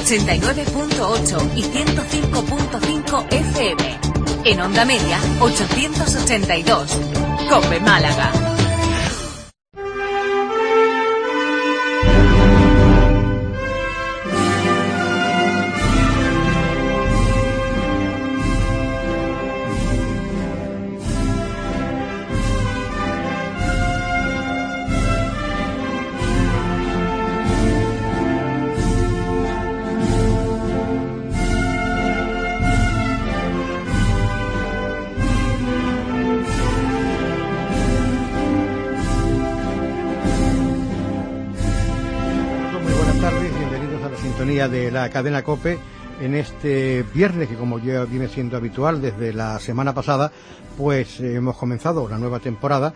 89.8 y 105.5 FM. En onda media, 882. COPE Málaga. De la cadena COPE en este viernes, que como ya viene siendo habitual desde la semana pasada, pues hemos comenzado una nueva temporada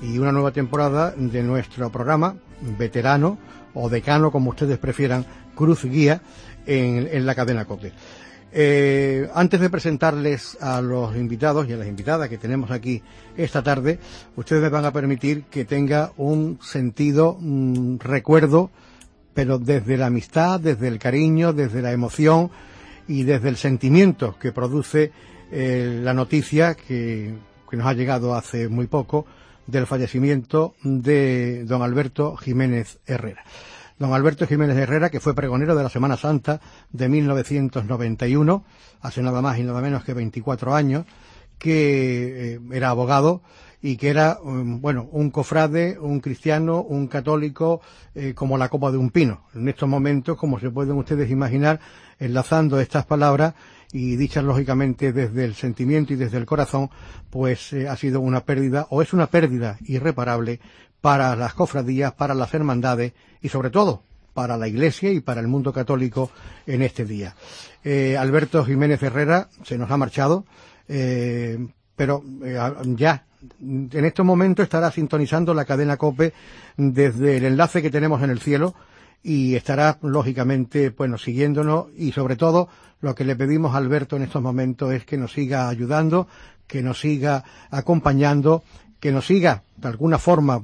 de nuestro programa veterano o decano, como ustedes prefieran, Cruz Guía en la cadena COPE. Antes de presentarles a los invitados y a las invitadas que tenemos aquí esta tarde, ustedes me van a permitir que tenga un sentido recuerdo, pero desde la amistad, desde el cariño, desde la emoción y desde el sentimiento que produce la noticia que nos ha llegado hace muy poco del fallecimiento de don Alberto Jiménez Herrera. Don Alberto Jiménez Herrera, que fue pregonero de la Semana Santa de 1991, hace nada más y nada menos que 24 años, que era abogado y que era, un cofrade, un cristiano, un católico, como la copa de un pino. En estos momentos, como se pueden ustedes imaginar, enlazando estas palabras y dichas lógicamente desde el sentimiento y desde el corazón, pues ha sido una pérdida, o es una pérdida irreparable para las cofradías, para las hermandades y sobre todo para la Iglesia y para el mundo católico en este día. Alberto Jiménez Herrera se nos ha marchado, pero ya en estos momentos estará sintonizando la cadena COPE desde el enlace que tenemos en el cielo y estará lógicamente siguiéndonos, y sobre todo lo que le pedimos a Alberto en estos momentos es que nos siga ayudando, que nos siga acompañando, que nos siga de alguna forma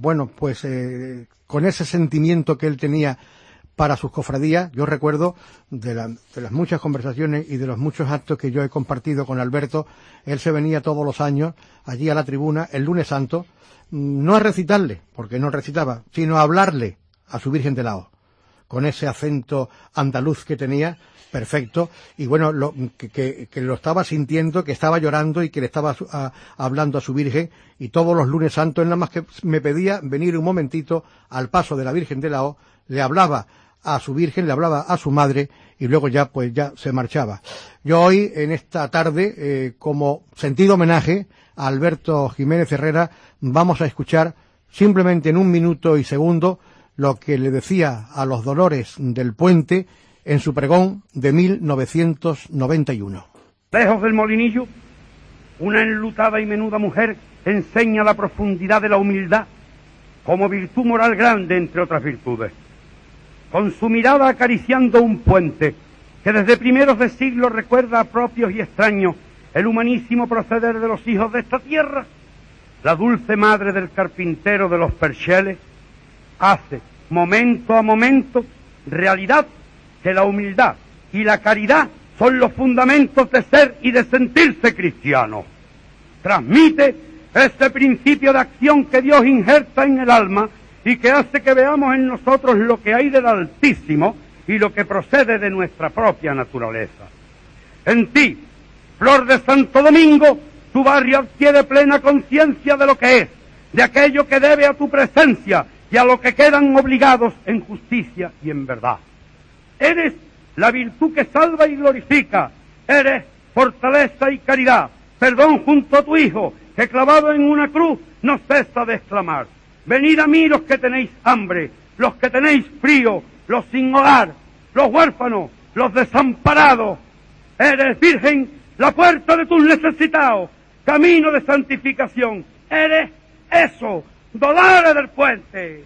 con ese sentimiento que él tenía para sus cofradías. Yo recuerdo de las muchas conversaciones y de los muchos actos que yo he compartido con Alberto. Él se venía todos los años allí a la tribuna el lunes santo, no a recitarle, porque no recitaba, sino a hablarle a su Virgen de la O, con ese acento andaluz que tenía, perfecto, y que lo estaba sintiendo, que estaba llorando y que le estaba hablando a su Virgen, y todos los lunes santos, nada más que me pedía venir un momentito al paso de la Virgen de la O, le hablaba a su Virgen, le hablaba a su madre y luego ya se marchaba. Yo hoy, en esta tarde, como sentido homenaje a Alberto Jiménez Herrera, vamos a escuchar simplemente en 1 minuto y segundo lo que le decía a los Dolores del Puente en su pregón de 1991. Lejos del molinillo, una enlutada y menuda mujer enseña la profundidad de la humildad como virtud moral grande entre otras virtudes. Con su mirada acariciando un puente que desde primeros de siglo recuerda a propios y extraños el humanísimo proceder de los hijos de esta tierra, la dulce madre del carpintero de los Percheles hace, momento a momento, realidad que la humildad y la caridad son los fundamentos de ser y de sentirse cristiano. Transmite este principio de acción que Dios injerta en el alma y que hace que veamos en nosotros lo que hay del Altísimo y lo que procede de nuestra propia naturaleza. En ti, Flor de Santo Domingo, tu barrio adquiere plena conciencia de lo que es, de aquello que debe a tu presencia y a lo que quedan obligados en justicia y en verdad. Eres la virtud que salva y glorifica, eres fortaleza y caridad, perdón junto a tu Hijo, que clavado en una cruz no cesa de exclamar: venid a mí los que tenéis hambre, los que tenéis frío, los sin hogar, los huérfanos, los desamparados. Eres, Virgen, la puerta de tus necesitados, camino de santificación. Eres eso, Dolores del Puente.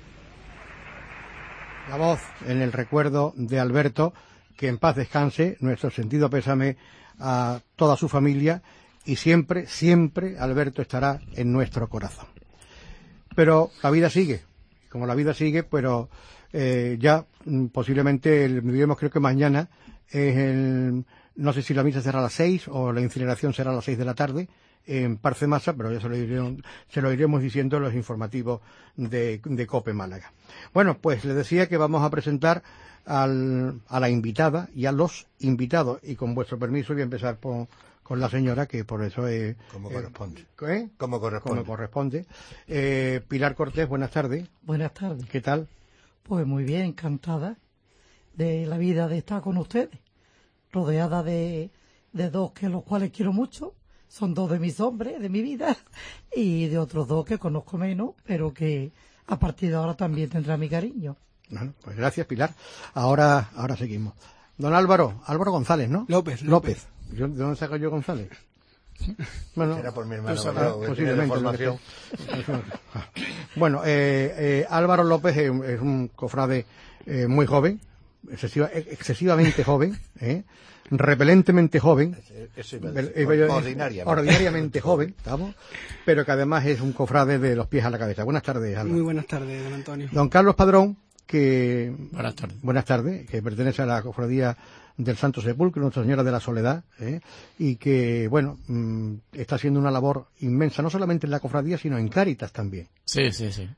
La voz en el recuerdo de Alberto, que en paz descanse, nuestro sentido pésame a toda su familia, y siempre, siempre Alberto estará en nuestro corazón. Pero la vida sigue, como la vida sigue, pero posiblemente diremos, creo que mañana no sé si la misa será a las 6 o la incineración será a las 6 de la tarde en Parce Masa, pero ya se lo iremos diciendo en los informativos de COPE Málaga. Bueno, pues le decía que vamos a presentar a la invitada y a los invitados, y con vuestro permiso voy a empezar con la señora, que por eso es... Como corresponde. Como corresponde. Pilar Cortés, buenas tardes. Buenas tardes. ¿Qué tal? Pues muy bien, encantada de la vida de estar con ustedes, rodeada de dos que los cuales quiero mucho, son dos de mis hombres, de mi vida, y de otros dos que conozco menos, pero que a partir de ahora también tendrá mi cariño. Bueno, pues gracias, Pilar. Ahora seguimos. Don Álvaro González, ¿no? López. ¿De dónde saco yo González? Bueno, era por mi hermano, posiblemente. Bueno, Álvaro López es un cofrade muy joven, excesivamente joven, repelentemente joven, ordinariamente joven, ¿estamos? Pero que además es un cofrade de los pies a la cabeza. Buenas tardes, Álvaro. Muy buenas tardes, don Antonio. Don Carlos Padrón, Buenas tardes. Que pertenece a la cofradía del Santo Sepulcro, Nuestra Señora de la Soledad, y que, bueno, está haciendo una labor inmensa, no solamente en la cofradía, sino en Cáritas también. Sí.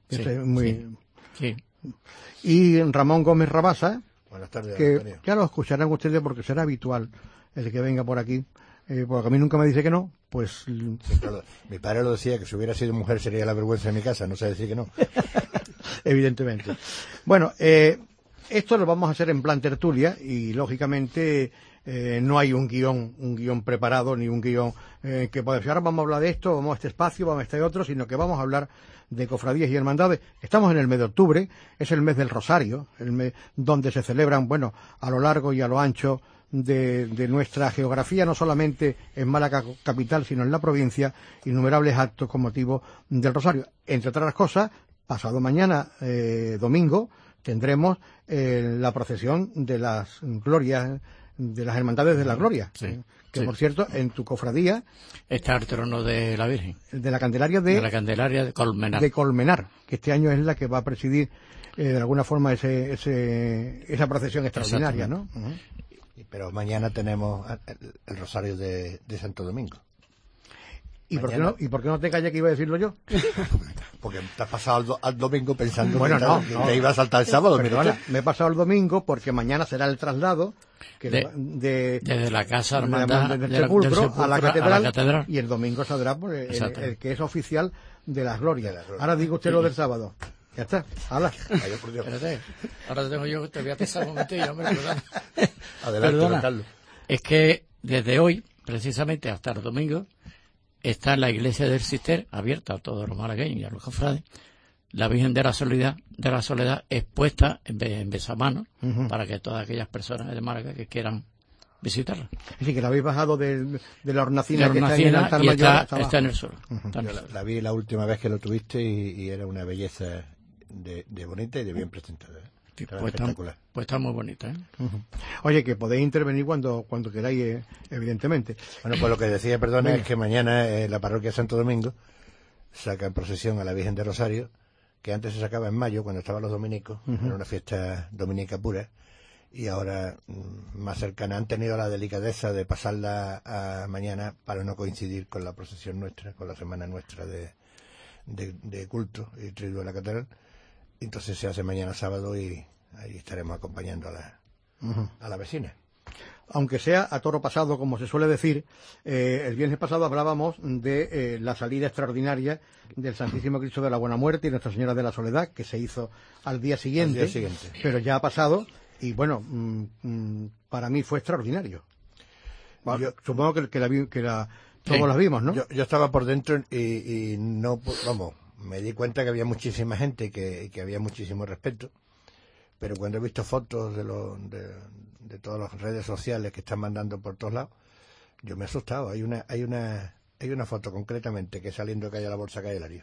Y Ramón Gómez Rabasa, buenas tardes, que Antonio. ya lo escucharán ustedes porque será habitual el que venga por aquí, porque a mí nunca me dice que no, pues... Mi padre lo decía, que si hubiera sido mujer sería la vergüenza de mi casa, no sé decir que no. Evidentemente. Bueno, esto lo vamos a hacer en plan tertulia y, lógicamente, no hay un guión preparado, ni un guión que pueda decir, ahora vamos a hablar de esto, vamos a este espacio, vamos a este otro, sino que vamos a hablar de cofradías y hermandades. Estamos en el mes de octubre, es el mes del Rosario, el mes donde se celebran, bueno, a lo largo y a lo ancho de nuestra geografía, no solamente en Málaga capital, sino en la provincia, innumerables actos con motivo del Rosario. Entre otras cosas, pasado mañana, domingo, tendremos la procesión de las glorias, de las hermandades de la gloria, que por cierto, en tu cofradía está el trono de la Virgen, de la Candelaria de Colmenar, que este año es la que va a presidir de alguna forma esa procesión extraordinaria, ¿no? Pero mañana tenemos el Rosario de Santo Domingo. ¿Y por qué no te callas que iba a decirlo yo? Porque te has pasado al domingo pensando bueno, que te iba a saltar el sábado. Perdona, me he pasado el domingo porque mañana será el traslado desde la casa hermandad del sepulcro a la catedral, y el domingo saldrá el que es oficial de las glorias. Ahora digo usted lo del sábado. Ya está, habla. Espérate, ahora te voy a pesar un momentillo, hombre. Adelante, Perdona. Carlos. Es que desde hoy, precisamente hasta el domingo, está en la iglesia del Cister, abierta a todos los malagueños y a los cofrades, la Virgen de la Soledad expuesta en besamanos para que todas aquellas personas de Málaga que quieran visitarla. Sí, que la habéis bajado de la hornacina que está en el altar y mayor. está en el suelo. La vi la última vez que lo tuviste y era una belleza de bonita y de bien presentada. Sí, pues está muy bonita, ¿eh? Oye, que podéis intervenir cuando queráis, evidentemente. Bueno, pues lo que decía, perdona, es que mañana la parroquia de Santo Domingo saca en procesión a la Virgen de Rosario, que antes se sacaba en mayo, cuando estaban los dominicos, era una fiesta dominica pura, y ahora más cercana han tenido la delicadeza de pasarla a mañana para no coincidir con la procesión nuestra, con la semana nuestra de culto y triduo de la catedral. Entonces se hace mañana sábado y ahí estaremos acompañando a la vecina. Aunque sea a toro pasado, como se suele decir, el viernes pasado hablábamos de la salida extraordinaria del Santísimo Cristo de la Buena Muerte y Nuestra Señora de la Soledad, que se hizo al día siguiente. Pero ya ha pasado y, bueno, para mí fue extraordinario. Supongo que todos la vimos, ¿no? Yo estaba por dentro y no, vamos, me di cuenta que había muchísima gente, que había muchísimo respeto, pero cuando he visto fotos de todas las redes sociales que están mandando por todos lados, yo me he asustado. Hay una foto concretamente que saliendo de calle La Bolsa, calle Larios,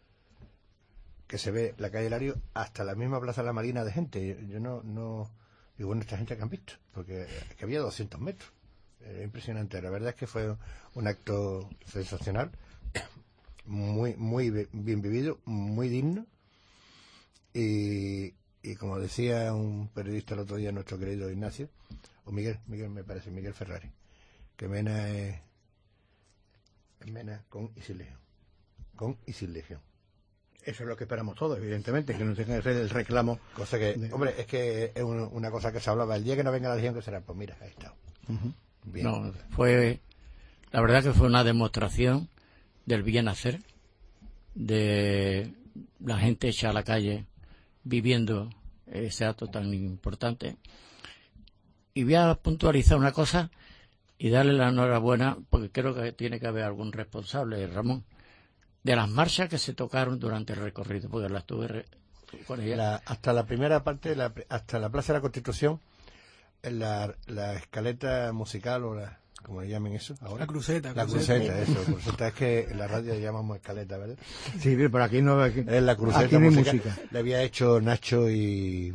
que se ve la calle Larios hasta la misma Plaza La Marina de gente. Yo no digo, bueno, esta gente que han visto, porque que había 200 metros. Impresionante. La verdad es que fue un acto sensacional, muy bien vivido, muy digno, y y como decía un periodista el otro día, nuestro querido Ignacio, o Miguel me parece, Miguel Ferrari, que Mena es Mena con y sin legión. Con y sin legión. Eso es lo que esperamos todos, evidentemente, que no tenga que ser el reclamo. Cosa que, hombre, es que es una cosa que se hablaba, el día que no venga la legión, que será, pues mira, ahí está. Bien. No, la verdad que fue una demostración del bien hacer, de la gente hecha a la calle viviendo ese acto tan importante. Y voy a puntualizar una cosa y darle la enhorabuena, porque creo que tiene que haber algún responsable, Ramón, de las marchas que se tocaron durante el recorrido, porque las tuve con ella. Hasta la primera parte, hasta la Plaza de la Constitución, la escaleta musical, o como le llamen eso ahora. La cruceta, eso. Cruceta es que en la radio le llamamos escaleta, ¿verdad? Sí, pero aquí no. Aquí, es la cruceta aquí no hay musical. música. Le había hecho Nacho y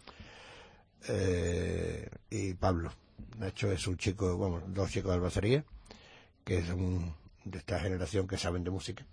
Pablo. Nacho es un chico, bueno, dos chicos de albacería, que son de esta generación que saben de música.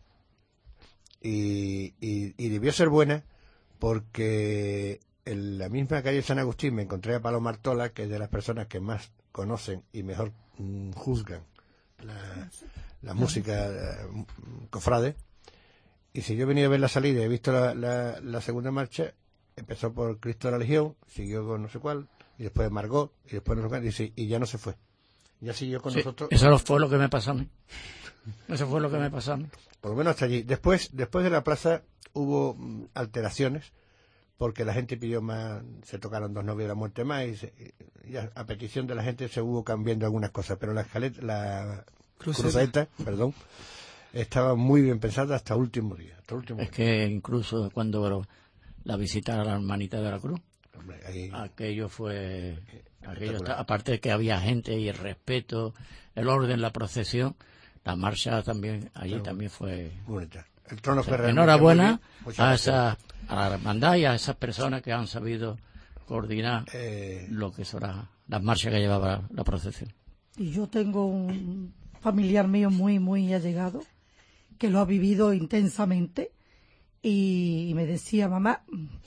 Y debió ser buena porque en la misma calle San Agustín me encontré a Paloma Artola, que es de las personas que más conocen y mejor juzgan la música cofrade. Y si yo he venido a ver la salida y he visto la segunda marcha, empezó por Cristo de la Legión, siguió con no sé cuál, y después Margot, y después no sé cuál, y ya no se fue. Ya siguió con nosotros. Eso fue lo que me pasó a mí. Eso fue lo que me pasó a mí. Por lo menos hasta allí. Después de la plaza hubo alteraciones, porque la gente pidió más, se tocaron Dos novios de la muerte más, y a petición de la gente se hubo cambiando algunas cosas, pero la cruceta, estaba muy bien pensada hasta último día. Que incluso cuando la visita a la Hermanita de la Cruz, hombre, aquello fue... aparte de que había gente y el respeto, el orden, la procesión, la marcha también, allí también fue bonita. El trono fue enhorabuena a la hermandad y a esas personas que han sabido coordinar lo que son las marchas que llevaba la procesión. Y yo tengo un familiar mío muy, muy allegado que lo ha vivido intensamente y me decía mamá,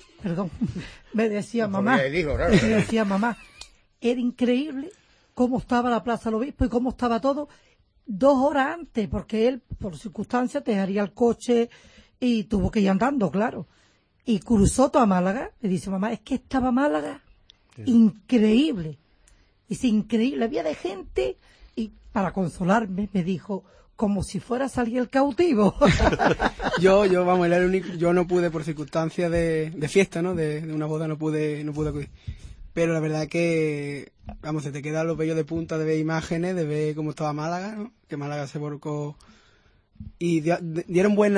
era increíble cómo estaba la Plaza del Obispo y cómo estaba todo 2 horas antes, porque él, por circunstancias, dejaría el coche y tuvo que ir andando, claro. Y cruzó toda Málaga. Le dice, mamá, es que estaba Málaga increíble. Dice, increíble. Había de gente y para consolarme me dijo, como si fuera a salir el cautivo. Yo, vamos, era el único, yo no pude por circunstancias de fiesta, ¿no? De una boda no pude acudir. Pero la verdad que, vamos, se te quedan los vellos de punta de ver imágenes, de ver cómo estaba Málaga, ¿no? Que Málaga se volcó y dieron buen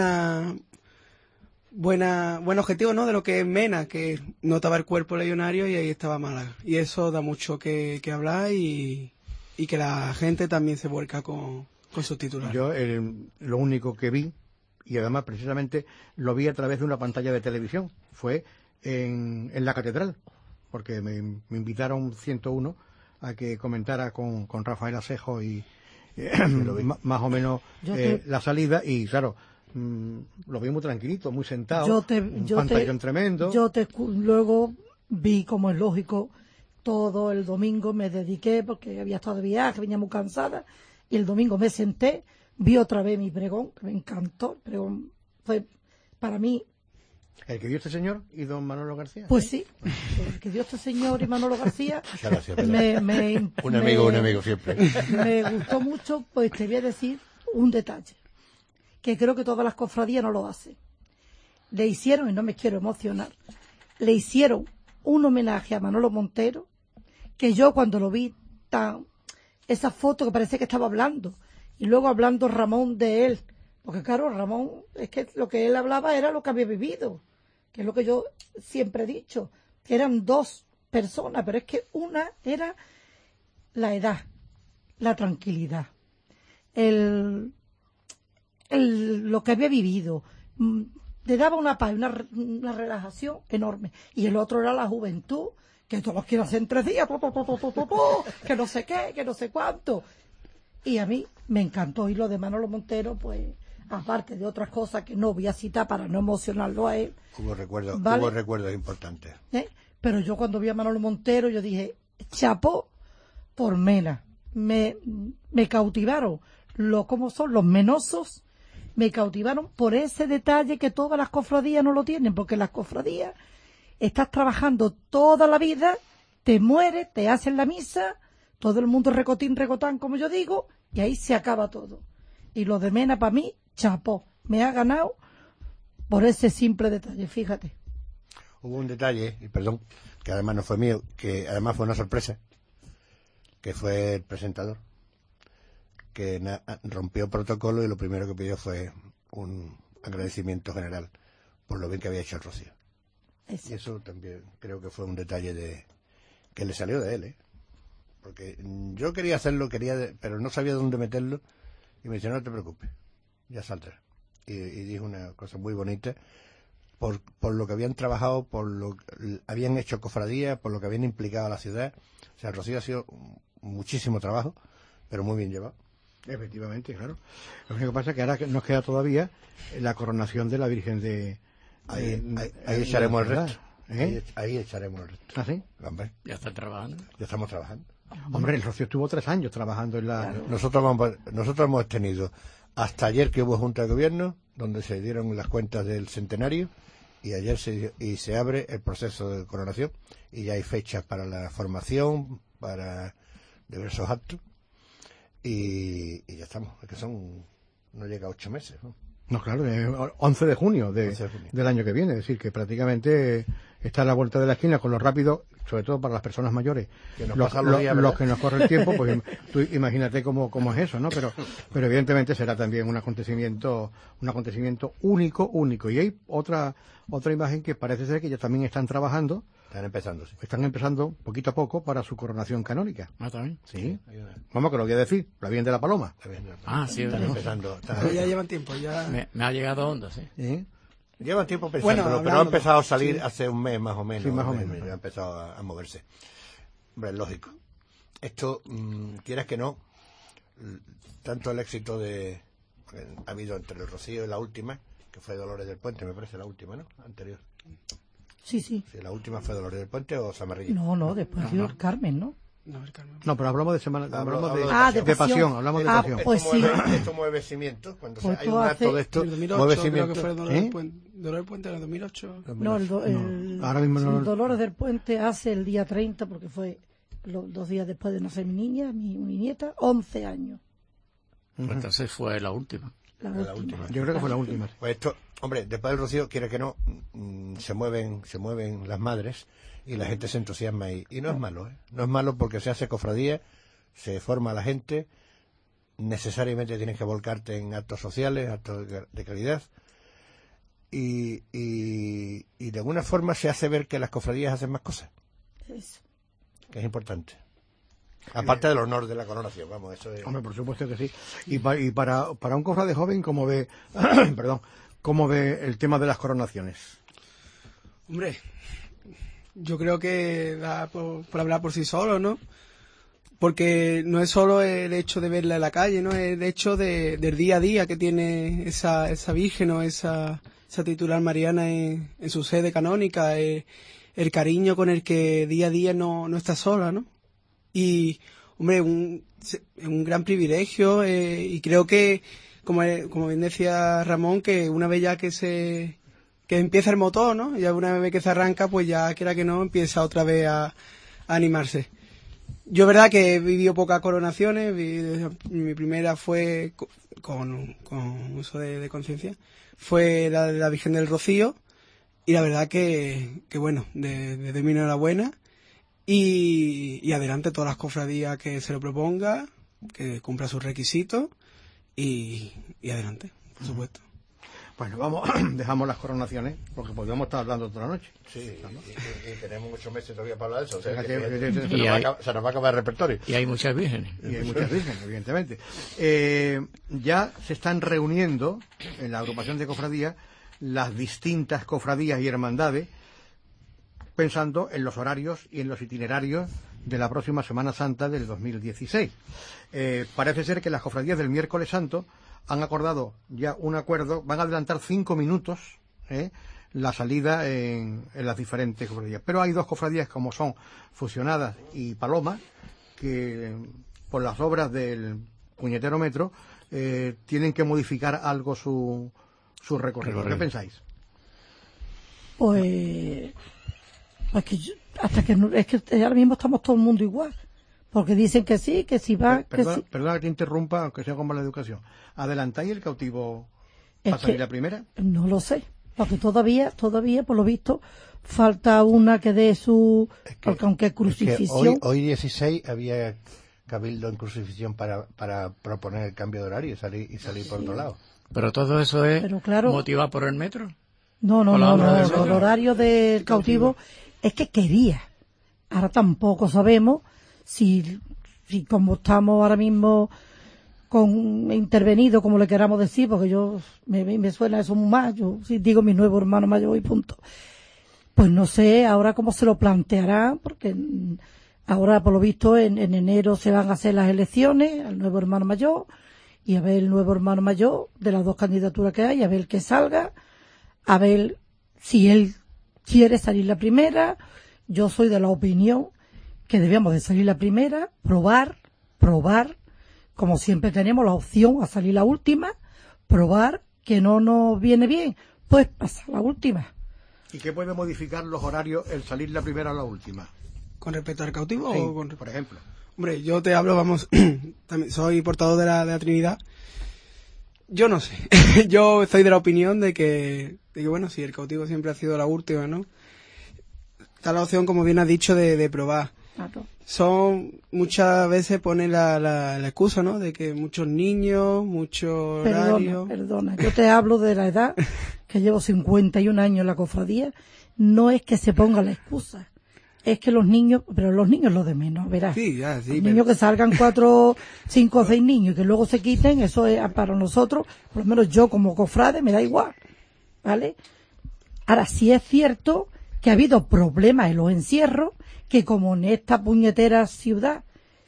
objetivo, ¿no? De lo que es Mena, que no estaba el cuerpo legionario y ahí estaba Málaga. Y eso da mucho que hablar y que la gente también se vuelca con sus titulares. Yo lo único que vi, y además precisamente lo vi a través de una pantalla de televisión, fue en la catedral, porque me invitaron 101 a que comentara con Rafael Asejo y más o menos la salida, y claro, lo vi muy tranquilito, muy sentado, un pantallón tremendo. Luego vi, como es lógico, todo el domingo me dediqué, porque había estado de viaje, venía muy cansada, y el domingo me senté, vi otra vez mi pregón, que me encantó, el pregón fue para mí... ¿El que dio este señor y don Manolo García? Pues sí, el que dio este señor y Manolo García. Gracias, un amigo siempre. Me gustó mucho, pues te voy a decir un detalle, que creo que todas las cofradías no lo hacen. Le hicieron, y no me quiero emocionar, le hicieron un homenaje a Manolo Montero, que yo cuando lo vi, esa foto que parecía que estaba hablando, y luego hablando Ramón de él, porque claro, Ramón, es que lo que él hablaba era lo que había vivido, que es lo que yo siempre he dicho, que eran 2 personas, pero es que una era la edad, la tranquilidad, lo que había vivido, le daba una paz, una relajación enorme, y el otro era la juventud, que todos quieren hacer en 3 días, que no sé qué, que no sé cuánto, y a mí me encantó, y lo de Manolo Montero, pues aparte de otras cosas que no voy a citar para no emocionarlo a él. Hubo recuerdos, ¿vale? hubo recuerdos importantes. Pero yo cuando vi a Manolo Montero, yo dije, chapó por Mena. Me cautivaron como son los menosos, me cautivaron por ese detalle que todas las cofradías no lo tienen, porque las cofradías estás trabajando toda la vida, te mueres, te hacen la misa, todo el mundo recotán, como yo digo, y ahí se acaba todo. Y lo de Mena, para mí, chapó. Me ha ganado por ese simple detalle, fíjate. Hubo un detalle, y perdón, que además no fue mío, que además fue una sorpresa, que fue el presentador, que rompió protocolo y lo primero que pidió fue un agradecimiento general por lo bien que había hecho el Rocío. Y eso también creo que fue un detalle que le salió de él, ¿eh? Porque yo quería hacerlo, pero no sabía dónde meterlo, y me dice, no te preocupes, ya saldrá. Y dijo una cosa muy bonita, por lo que habían trabajado, por lo que habían hecho cofradías, por lo que habían implicado a la ciudad. O sea, el Rocío ha sido muchísimo trabajo, pero muy bien llevado. Efectivamente, claro. Lo único que pasa es que ahora nos queda todavía la coronación de la Virgen de... Ahí echaremos el resto. Ahí echaremos el resto. ¿Ah, sí? Hombre. ¿Ya están trabajando? Ya estamos trabajando. Hombre, el Rocío estuvo 3 años trabajando en la... Claro. Nosotros hemos tenido hasta ayer que hubo Junta de Gobierno, donde se dieron las cuentas del centenario, y ayer se abre el proceso de coronación, y ya hay fechas para la formación, para diversos actos, y ya estamos. Es que no llega a 8 meses, ¿no? No, claro, 11 de junio del año que viene, es decir, que prácticamente está a la vuelta de la esquina con lo rápido, sobre todo para las personas mayores, que los que nos corre el tiempo, pues tú imagínate cómo es eso, ¿no? Pero evidentemente será también un acontecimiento único. Y hay otra imagen que parece ser que ya también están trabajando. Están empezando poquito a poco para su coronación canónica. ¿Ah, también? Sí. Vamos, que lo voy a decir, la Virgen de la Paloma. Sí, están empezando. Pero ya llevan tiempo, ya... Me ha llegado onda, sí. Llevan tiempo pensándolo, pero ha empezado a salir hace un mes más o menos. Sí, más o menos. Ya ha empezado a moverse. Hombre, es lógico. Esto, quieras que no, tanto el éxito ha habido entre el Rocío y la última, que fue Dolores del Puente, me parece la última, ¿no? Anterior. Sí. Sí, la última fue Dolores del Puente o Samarrillo. No, después dio el Carmen, ¿no? No, el Carmen. No, pero hablamos de semana, de pasión, hablamos de pasión. Pues sí. Esto mueve cimientos, cuando Pues hay un acto de esto, el 2008, mueve creo cimientos. que fue Dolores del Puente en el 2008. Ahora mismo no. Dolores del Puente hace el día 30, porque fue 2 días después de nacer mi niña, mi nieta, 11 años. Entonces fue la última. La última. Yo creo que fue la última. Pues esto, hombre, después del Rocío, quiere que no, se mueven las madres y la gente se entusiasma y no es malo, ¿eh? No es malo porque se hace cofradía, se forma la gente, necesariamente tienes que volcarte en actos sociales, actos de calidad, y de alguna forma se hace ver que las cofradías hacen más cosas. Eso. Que es importante. Aparte del honor de la coronación, vamos, eso es... Hombre, por supuesto que sí. Y para un cofrade joven, ¿cómo ve el tema de las coronaciones? Hombre, yo creo que da por hablar por sí solo, ¿no? Porque no es solo el hecho de verla en la calle, ¿no? Es el hecho del día a día que tiene esa virgen o esa titular mariana en su sede canónica, el cariño con el que día a día no está sola, ¿no? Y, hombre, un gran privilegio, y creo que, como bien decía Ramón, que una vez ya que empieza el motor, ¿no? Ya una vez que se arranca, pues ya, quiera que no, empieza otra vez a animarse. Yo, verdad, que he vivido pocas coronaciones. Mi primera fue, con uso de conciencia, fue la de la Virgen del Rocío, y la verdad que bueno, desde mi enhorabuena. Y adelante todas las cofradías que se lo proponga, que cumpla sus requisitos, y adelante, por supuesto. Bueno, dejamos las coronaciones, porque podríamos estar hablando toda la noche. Sí, y tenemos muchos meses todavía para hablar de eso. O sea, se nos va a acabar el repertorio. Y hay muchas vírgenes. Y hay muchas vírgenes, evidentemente. Ya se están reuniendo en la agrupación de cofradías las distintas cofradías y hermandades, pensando en los horarios y en los itinerarios de la próxima Semana Santa del 2016. Parece ser que las cofradías del Miércoles Santo han acordado ya un acuerdo, van a adelantar 5 minutos la salida en las diferentes cofradías. Pero hay 2 cofradías como son Fusionadas y Paloma, que por las obras del puñetero metro tienen que modificar algo su recorrido. ¿Qué pensáis? Pues es que ahora mismo estamos todo el mundo igual, porque dicen que sí, que si va, perdona que te interrumpa, aunque sea con mala educación. ¿Adelantáis el cautivo para salir la primera? No lo sé, porque todavía por lo visto falta una que dé su, porque aunque crucifixión. Es que hoy 16 había cabildo en crucifixión para proponer el cambio de horario y salir por otro lado. Pero todo eso es motivado por el metro. No, el horario del cautivo es que quería. Ahora tampoco sabemos si como estamos ahora mismo con intervenido, como le queramos decir, porque yo me suena eso muy mal, yo si digo mi nuevo hermano mayor y punto. Pues no sé ahora cómo se lo planteará, porque ahora por lo visto en enero se van a hacer las elecciones al nuevo hermano mayor, y a ver el nuevo hermano mayor de las 2 candidaturas que hay, a ver que salga, a ver si él quiere salir la primera. Yo soy de la opinión que debíamos de salir la primera, probar, como siempre tenemos la opción a salir la última, probar que no nos viene bien, pues pasar la última. ¿Y qué puede modificar los horarios el salir la primera o la última? ¿Con respecto al cautivo? Sí, o por ejemplo. Hombre, yo te hablo, también soy portador de la Trinidad. Yo no sé. Yo estoy de la opinión de que bueno, si el cautivo siempre ha sido la última, ¿no? Está la opción, como bien has dicho, de probar. Claro. Muchas veces ponen la excusa, ¿no? De que muchos niños, mucho horario. Perdona, yo te hablo de la edad, que llevo 51 años en la cofradía. No es que se ponga la excusa. Es que los niños lo de menos, verás. Sí, Niños que salgan 4, 5 o 6 niños y que luego se quiten, eso es para nosotros, por lo menos yo como cofrade me da igual, ¿vale? Ahora, sí es cierto que ha habido problemas en los encierros, que como en esta puñetera ciudad,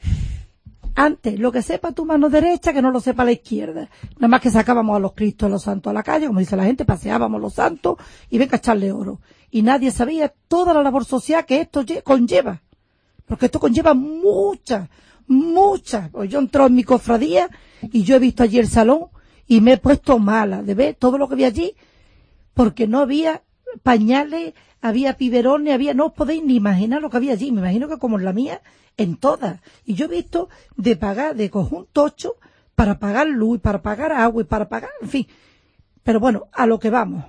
antes, lo que sepa tu mano derecha, que no lo sepa la izquierda. Nada más que sacábamos a los Cristos y los santos a la calle, como dice la gente, paseábamos los santos y venga a echarle oro. Y nadie sabía toda la labor social que esto conlleva. Porque esto conlleva muchas. Pues yo he entrado en mi cofradía y yo he visto allí el salón y me he puesto mala de ver todo lo que había allí, porque no había pañales, había biberones, no os podéis ni imaginar lo que había allí. Me imagino que como en la mía, en todas. Y yo he visto de coger un tocho para pagar luz, para pagar agua y para pagar, en fin. Pero bueno, a lo que vamos.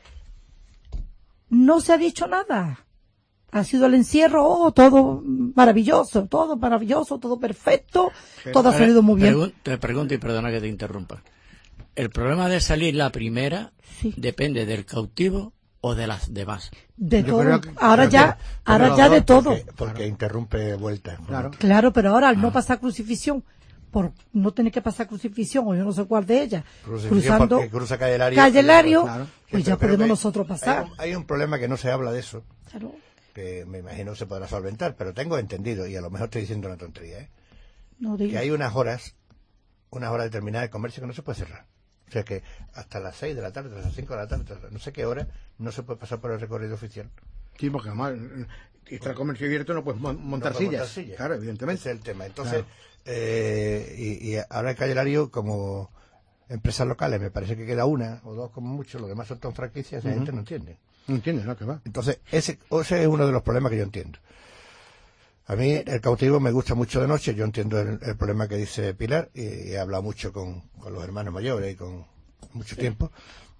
No se ha dicho nada. Ha sido el encierro, todo maravilloso, todo perfecto, todo ha salido muy bien. Te pregunto, y perdona que te interrumpa. ¿El problema de salir la primera depende del cautivo o de las demás? De todo. Ahora ya de todo. Porque interrumpe vueltas. Claro, pero ahora al no pasar crucifixión, por no tener que pasar crucifixión, o yo no sé cuál de ellas, cruzando cruza Calle Hilario, pues ya podemos nosotros pasar. Hay un problema que no se habla de eso, claro, que me imagino se podrá solventar, pero tengo entendido, y a lo mejor estoy diciendo una tontería, no que hay unas horas determinadas de comercio que no se puede cerrar. O sea que hasta las 6 de la tarde, hasta las 5 de la tarde, no sé qué hora, no se puede pasar por el recorrido oficial. Sí, porque además, si está el comercio abierto no puedes montar sillas. Claro, evidentemente. Ese es el tema. Entonces, y ahora en Calle Hilario, como empresas locales, me parece que queda una o dos como mucho, los demás son tan franquicias, la gente no entiende. No entiende, ¿no? Que va. Entonces, ese es uno de los problemas que yo entiendo. A mí el cautivo me gusta mucho de noche, yo entiendo el problema que dice Pilar, y he hablado mucho con los hermanos mayores y con mucho tiempo.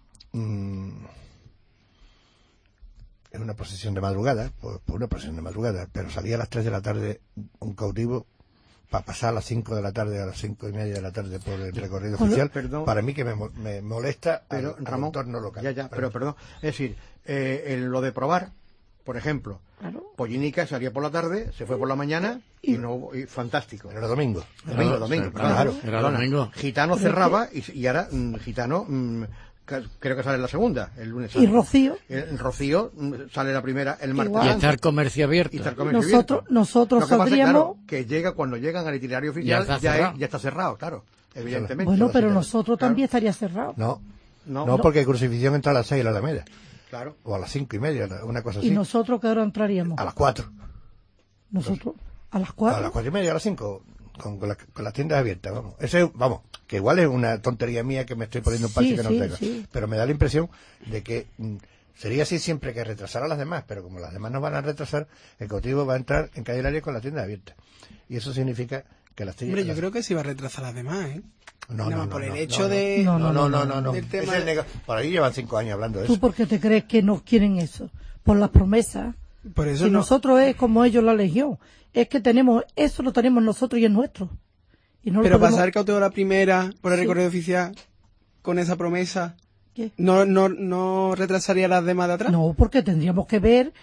Es una procesión de madrugada, pues una procesión de madrugada, pero salía a las 3 de la tarde un cautivo para pasar a las 5 de la tarde, a las 5 y media de la tarde por el recorrido oficial. Perdón, para mí que me molesta pero, al Ramón, entorno local. Pero perdón, es decir, lo de probar, por ejemplo, Pollinica salía por la tarde, se fue por la mañana y fantástico. Era domingo. Domingo, claro. Era domingo. Gitano cerraba y ahora Gitano creo que sale la segunda, el lunes. Y Rocío. El Rocío sale la primera el martes. Igual. Y está el comercio abierto. Y está el comercio abierto. Nosotros Lo que pasa es, saldríamos... claro, que llega cuando llegan al itinerario oficial, ya está cerrado, claro, evidentemente. Bueno, pero nosotros también estaría cerrado. No, porque crucifixión entra a las 6 de la Alameda. Claro. O a las 5:30, una cosa así. ¿Y nosotros qué hora entraríamos? A las 4. Nosotros, a las 4. A las 4:30, a las 5, con las tiendas abiertas, vamos. Que igual es una tontería mía que me estoy poniendo un parche que no tengo. Sí. Pero me da la impresión de que sería así siempre que retrasar a las demás, pero como las demás no van a retrasar, el cautivo va a entrar en calle Hilario con las tiendas abiertas. Y eso significa que las tiendas... Hombre, yo creo que sí va a retrasar a las demás, ¿eh? No, por el no, hecho no, de... No. del tema Por ahí llevan 5 años hablando de ¿Tú eso. por qué te crees que nos quieren eso? Por las promesas. Por eso Si no... nosotros es como ellos la legión. Es que tenemos, eso lo tenemos nosotros y es nuestro. Y no Pero lo podemos... pasar cautivo a la primera por el Sí. recorrido oficial con esa promesa, ¿Qué? ¿no retrasaría a las demás de atrás? No, porque tendrían que ver,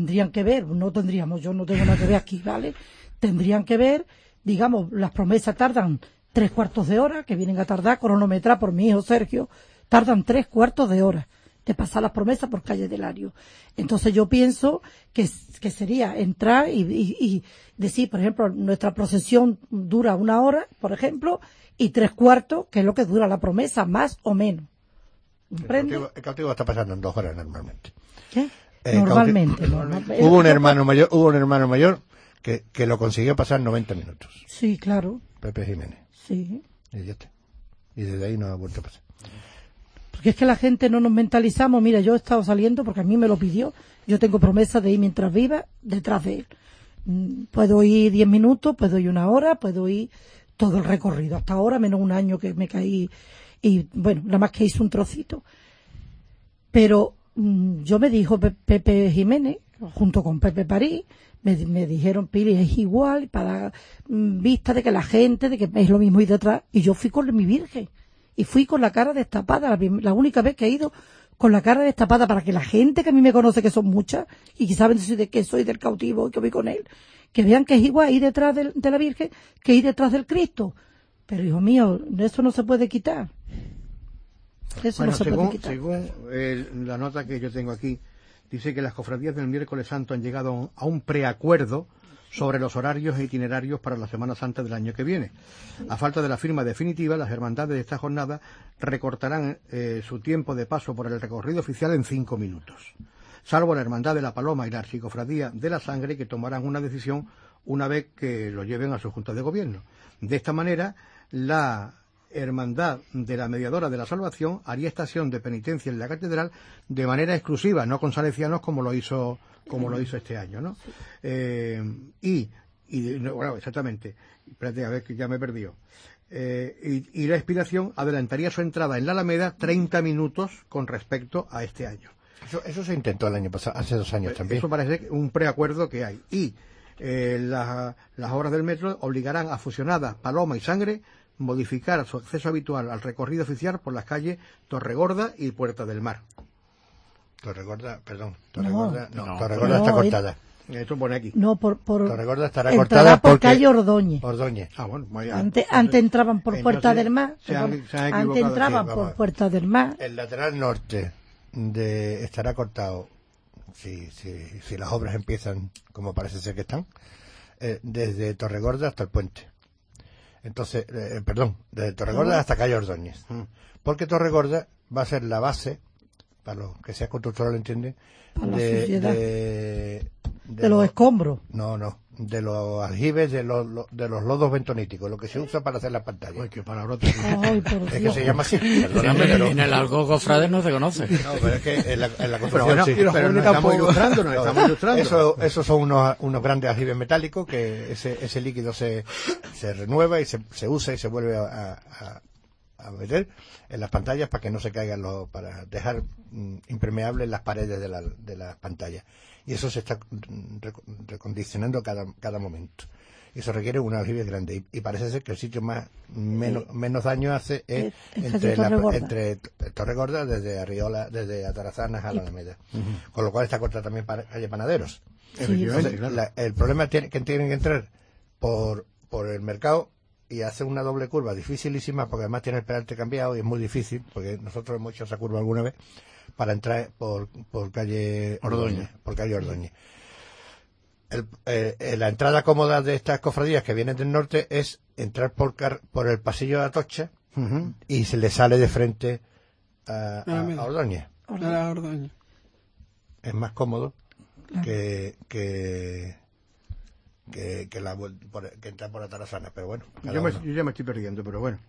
yo no tengo nada que ver aquí, ¿vale? Tendrían que ver, digamos, las promesas tardan 3/4 de hora, que vienen a tardar, cronometrar por mi hijo Sergio, tardan 3/4 de hora de pasar las promesas por calle del Hilario. Entonces yo pienso que sería entrar y decir, por ejemplo, nuestra procesión dura 1 hora, por ejemplo, y 3/4, que es lo que dura la promesa, más o menos. ¿Comprende? El cautivo está pasando en 2 horas normalmente. ¿Qué? Normalmente. Hubo un hermano mayor que lo consiguió pasar 90 minutos. Sí, claro. Pepe Jiménez. Sí. Y ya está. Y desde ahí no ha vuelto a pasar. Porque es que la gente no nos mentalizamos. Mira, yo he estado saliendo porque a mí me lo pidió. Yo tengo promesa de ir mientras viva detrás de él. Puedo ir 10 minutos, puedo ir 1 hora, puedo ir todo el recorrido. Hasta ahora, menos 1 año que me caí. Y bueno, nada más que hice un trocito. Pero yo me dijo Pepe Jiménez, junto con Pepe París, me dijeron, Pili, es igual, para vista de que la gente, de que es lo mismo ir detrás. Y yo fui con mi Virgen. Y fui con la cara destapada, la única vez que he ido con la cara destapada, para que la gente que a mí me conoce, que son muchas, y que saben que soy del cautivo y que voy con él, que vean que es igual ir detrás de la Virgen que ir detrás del Cristo. Pero, hijo mío, eso no se puede quitar. Eso no se puede quitar. Según la nota que yo tengo aquí, dice que las cofradías del Miércoles Santo han llegado a un preacuerdo sobre los horarios e itinerarios para la Semana Santa del año que viene. A falta de la firma definitiva, las hermandades de esta jornada recortarán su tiempo de paso por el recorrido oficial en 5 minutos, salvo la Hermandad de la Paloma y la Archicofradía de la Sangre, que tomarán una decisión una vez que lo lleven a su Junta de Gobierno. De esta manera, la Hermandad de la Mediadora de la Salvación haría estación de penitencia en la catedral de manera exclusiva, no con salesianos como lo hizo este año, ¿no? Bueno, exactamente. Espérate, a ver, que ya me he perdido. Y la expiración adelantaría su entrada en la Alameda 30 minutos con respecto a este año. Eso se intentó el año pasado, hace 2 años también. Eso parece un preacuerdo que hay. Y las obras del metro obligarán a Fusionadas, Paloma y Sangre modificar su acceso habitual al recorrido oficial por las calles Torregorda y Puerta del Mar. Torregorda está No, cortada. Esto pone aquí. No, Torregorda estará entrará cortada por porque... calle Ordóñez. Ah, bueno, Antes entraban por Puerta del Mar. Se han equivocado. Antes entraban Sí, por vamos. Puerta del Mar. El lateral norte estará cortado, si las obras empiezan como parece ser que están, desde Torregorda hasta el puente. Entonces, desde Torregorda hasta calle Ordóñez. Porque Torregorda va a ser la base, para los que sea constructor lo entienden, Para la sociedad. de los escombros. No, de los aljibes, de los lodos bentoníticos, lo que se usa para hacer las pantallas. Uy, qué palabrota. Ay, por Es que Dios. se llama así, perdóname, pero... En el algo cofrade no se conoce. No, pero es que en la Pero construcción bueno, sí. pero nos estamos ilustrando, Esos son unos grandes aljibes metálicos que ese líquido se renueva y se usa y se vuelve a meter en las pantallas para que no se caigan para dejar impermeables las paredes de las pantallas. Y eso se está recondicionando cada momento. Y eso requiere un aljibe grande. Y parece ser que el sitio menos daño hace es entre Torregorda, desde Arriola, desde Atarazanas a la Alameda. Con lo cual está cortada también calle Panaderos. Efectivamente, Entonces, claro. el problema es que tienen que entrar por el mercado y hace una doble curva dificilísima, porque además tiene el pedalte cambiado y es muy difícil, porque nosotros hemos hecho esa curva alguna vez para entrar por calle Ordóñez. Por calle Ordóñez. La entrada cómoda de estas cofradías que vienen del norte es entrar por el pasillo de Atocha y se le sale de frente a Ordóñez. A Ordóñez. Es más cómodo Claro. que entrar por la Tarazana, pero bueno. Yo ya me estoy perdiendo, pero bueno.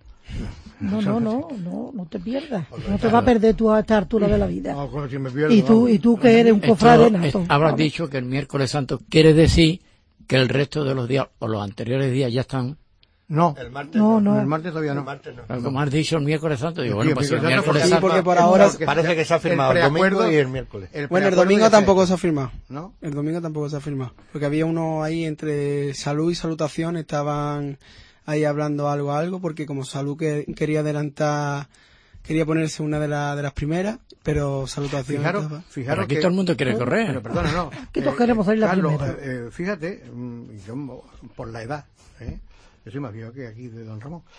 No te pierdas. No te va a perder tú a esta altura de la vida. No, como si me pierdo, Y tú que eres un cofrade nato. Habrás dicho que el miércoles santo quiere decir que el resto de los días o los anteriores días ya están. No, El martes No. el martes todavía no. El martes no. Pero como has dicho el miércoles santo, digo, Sí, bueno, pues si el miércoles sí, santo. porque por ahora Parece que se ha firmado el domingo y el miércoles. Bueno, el domingo tampoco se ha firmado. ¿No? El domingo tampoco se ha firmado. Porque había uno ahí entre Salud y Salutación, estaban ahí hablando algo, porque como Salud quería adelantar, quería ponerse una de las primeras, pero Salutación estaba. Pero aquí todo el mundo quiere correr. Pero perdona, no. Aquí todos queremos salir la Carlos, primera. Fíjate, yo, por la edad, yo soy más viejo que aquí de don Ramón.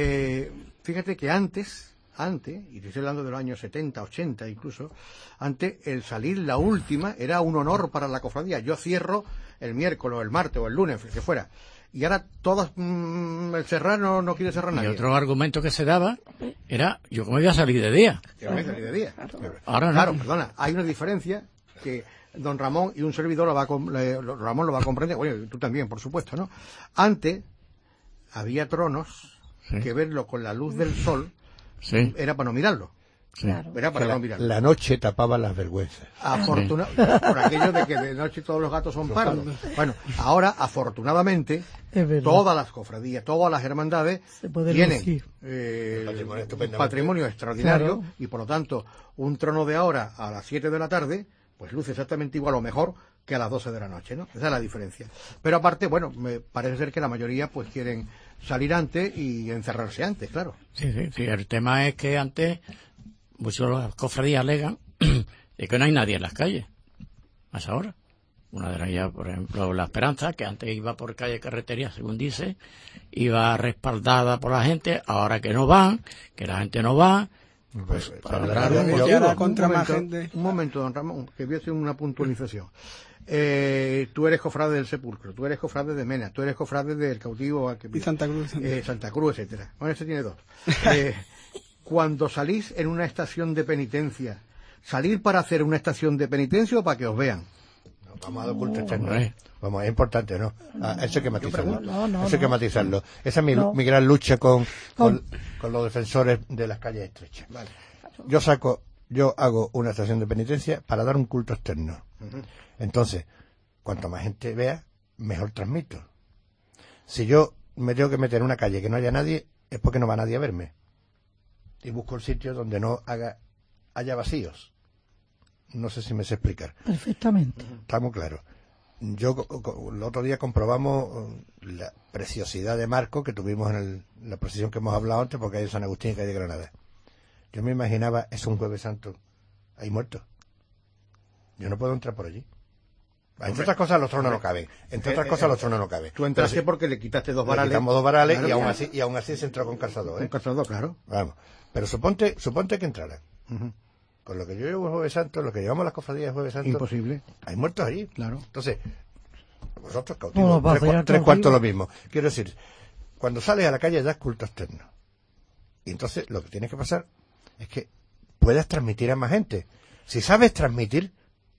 Fíjate que antes, y te estoy hablando de los años 70, 80 incluso, antes el salir la última era un honor para la cofradía. Yo cierro el miércoles o el martes o el lunes, que fuera. Y ahora todas, el serrano no quiere cerrar Y nadie. otro argumento que se daba era, yo como iba a salir de día. Que voy a salir de día. Ahora no. Claro, perdona, hay una diferencia que don Ramón y un servidor Ramón lo va a comprender, bueno, tú también, por supuesto, ¿no? Antes había tronos que verlo con la luz del sol Sí. era para no mirarlo. Claro. Era para no mirarlo. La noche tapaba las vergüenzas. Por aquello de que de noche todos los gatos son pardos. Bueno, ahora, afortunadamente, Es verdad. todas las cofradías, todas las hermandades Se puede tienen lucir. Patrimonio un estupendamente. patrimonio extraordinario Claro. y, por lo tanto, un trono de ahora a las 7 de la tarde, pues luce exactamente igual o mejor que a las 12 de la noche, ¿no? Esa es la diferencia. Pero aparte, bueno, me parece ser que la mayoría pues quieren salir antes y encerrarse antes, claro. Sí. El tema es que antes muchos de las cofradías alegan de que no hay nadie en las calles a esa hora. Una de ellas, por ejemplo, La Esperanza, que antes iba por calle Carretería, según dice, iba respaldada por la gente, ahora que no van, que la gente no va, pues para hablar yo- un yo- motivo. ahora contra más gente. Un momento, don Ramón, que voy a hacer una puntualización. Tú eres cofrade del Sepulcro, tú eres cofrade de Mena, tú eres cofrade del Cautivo Y Santa Cruz. Santa Cruz, etcétera. Bueno, este tiene dos. Cuando salís en una estación de penitencia, ¿salir para hacer una estación de penitencia o para que os vean? No, vamos a dar culto externo. hombre. Vamos, es importante, ¿no? Eso hay que matizarlo. No, Eso hay que matizarlo. Esa es mi gran lucha con los defensores de las calles estrechas. Vale. Yo hago una estación de penitencia para dar un culto externo. Entonces, cuanto más gente vea, mejor transmito. Si yo me tengo que meter en una calle que no haya nadie, es porque no va nadie a verme. Y busco el sitio donde no haya vacíos. No sé si me sé explicar. Perfectamente. Está muy claro. El otro día comprobamos la preciosidad de marco que tuvimos en la procesión que hemos hablado antes, porque hay de San Agustín y que hay de Granada. Yo me imaginaba, es un Jueves Santo, ahí muerto. Yo no puedo entrar por allí. Entre otras cosas, los tronos no caben. Entre otras cosas, los tronos no caben. Tú entraste Pero sí, porque le quitaste dos le varales. quitamos dos varales Claro, y aún así se entró con calzador, Un ¿eh? calzador, claro. Vamos. Pero suponte que entraran. Ujú. Con lo que yo llevo Jueves Santo, lo que llevamos las cofradías de Jueves Santo, Imposible. hay muertos allí. Claro. Entonces, vosotros No, cautivos, va a ser tres cautivo. cuartos lo mismo. Quiero decir, cuando sales a la calle das culto externo. Y entonces lo que tiene que pasar es que puedas transmitir a más gente. Si sabes transmitir,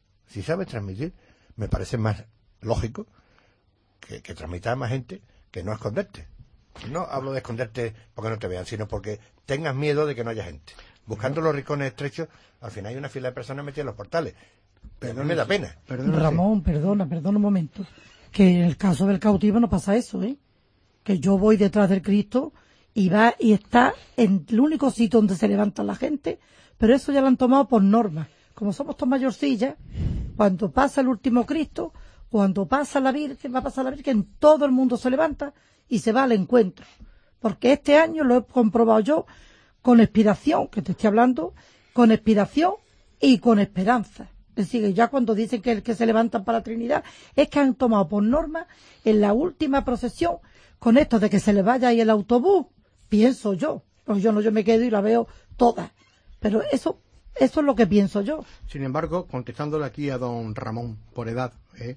me parece más lógico que transmitas a más gente que no esconderte. No hablo de esconderte porque no te vean, sino porque tengas miedo de que no haya gente. Buscando los rincones estrechos, al final hay una fila de personas metidas en los portales. Pero a mí me da pena. Perdóname. Ramón, perdona un momento. Que en el caso del cautivo no pasa eso, ¿eh? Que yo voy detrás del Cristo y va y está en el único sitio donde se levanta la gente, pero eso ya lo han tomado por norma. Como somos todos mayorcillas, cuando pasa el último Cristo, cuando pasa la Virgen, va a pasar la Virgen, todo el mundo se levanta y se va al encuentro. Porque este año lo he comprobado yo con expiración, que te estoy hablando, con expiración y con esperanza. Es decir, ya cuando dicen que el que se levantan para la Trinidad, es que han tomado por norma en la última procesión, con esto de que se le vaya ahí el autobús, pienso yo. Yo me quedo y la veo toda. Pero eso es lo que pienso yo. Sin embargo, contestándole aquí a don Ramón por edad,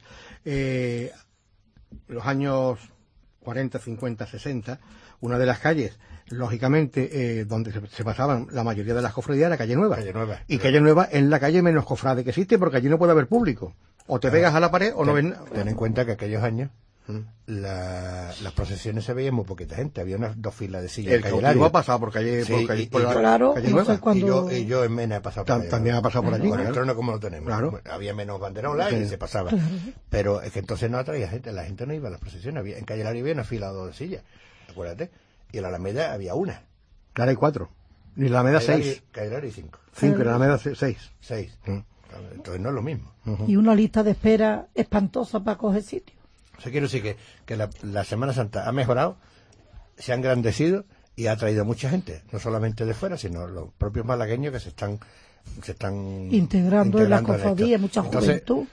los años 40, 50, 60, una de las calles, lógicamente, donde se pasaban la mayoría de las cofradías era Calle Nueva. Y Calle Nueva es la calle menos cofrade que existe, porque allí no puede haber público. O te pegas a la pared o no ven. Ten en cuenta que aquellos años las procesiones se veían muy poquita gente, había unas 2 filas de sillas. El cautivo ha pasado por calle, sí, por calle Nueva. No sé cuando... y yo en Mena he pasado por también ha pasado por allí. Con el trono como lo tenemos. Claro. Había menos banderolas y se pasaba. Claro. Pero es que entonces no atraía gente, la gente no iba a las procesiones. En Calle Lario había una fila o 2 de sillas, acuérdate. Y en la Alameda había una. Ahora hay 4. Y en la Alameda 6. Calle Lario 5. 5, y en la Alameda 6. 6. Entonces no es lo mismo. Y una lista de espera espantosa para coger sitio. O sea, quiero decir que la Semana Santa ha mejorado, se ha engrandecido y ha traído mucha gente, no solamente de fuera, sino los propios malagueños que se están integrando en la cofradía, mucha juventud.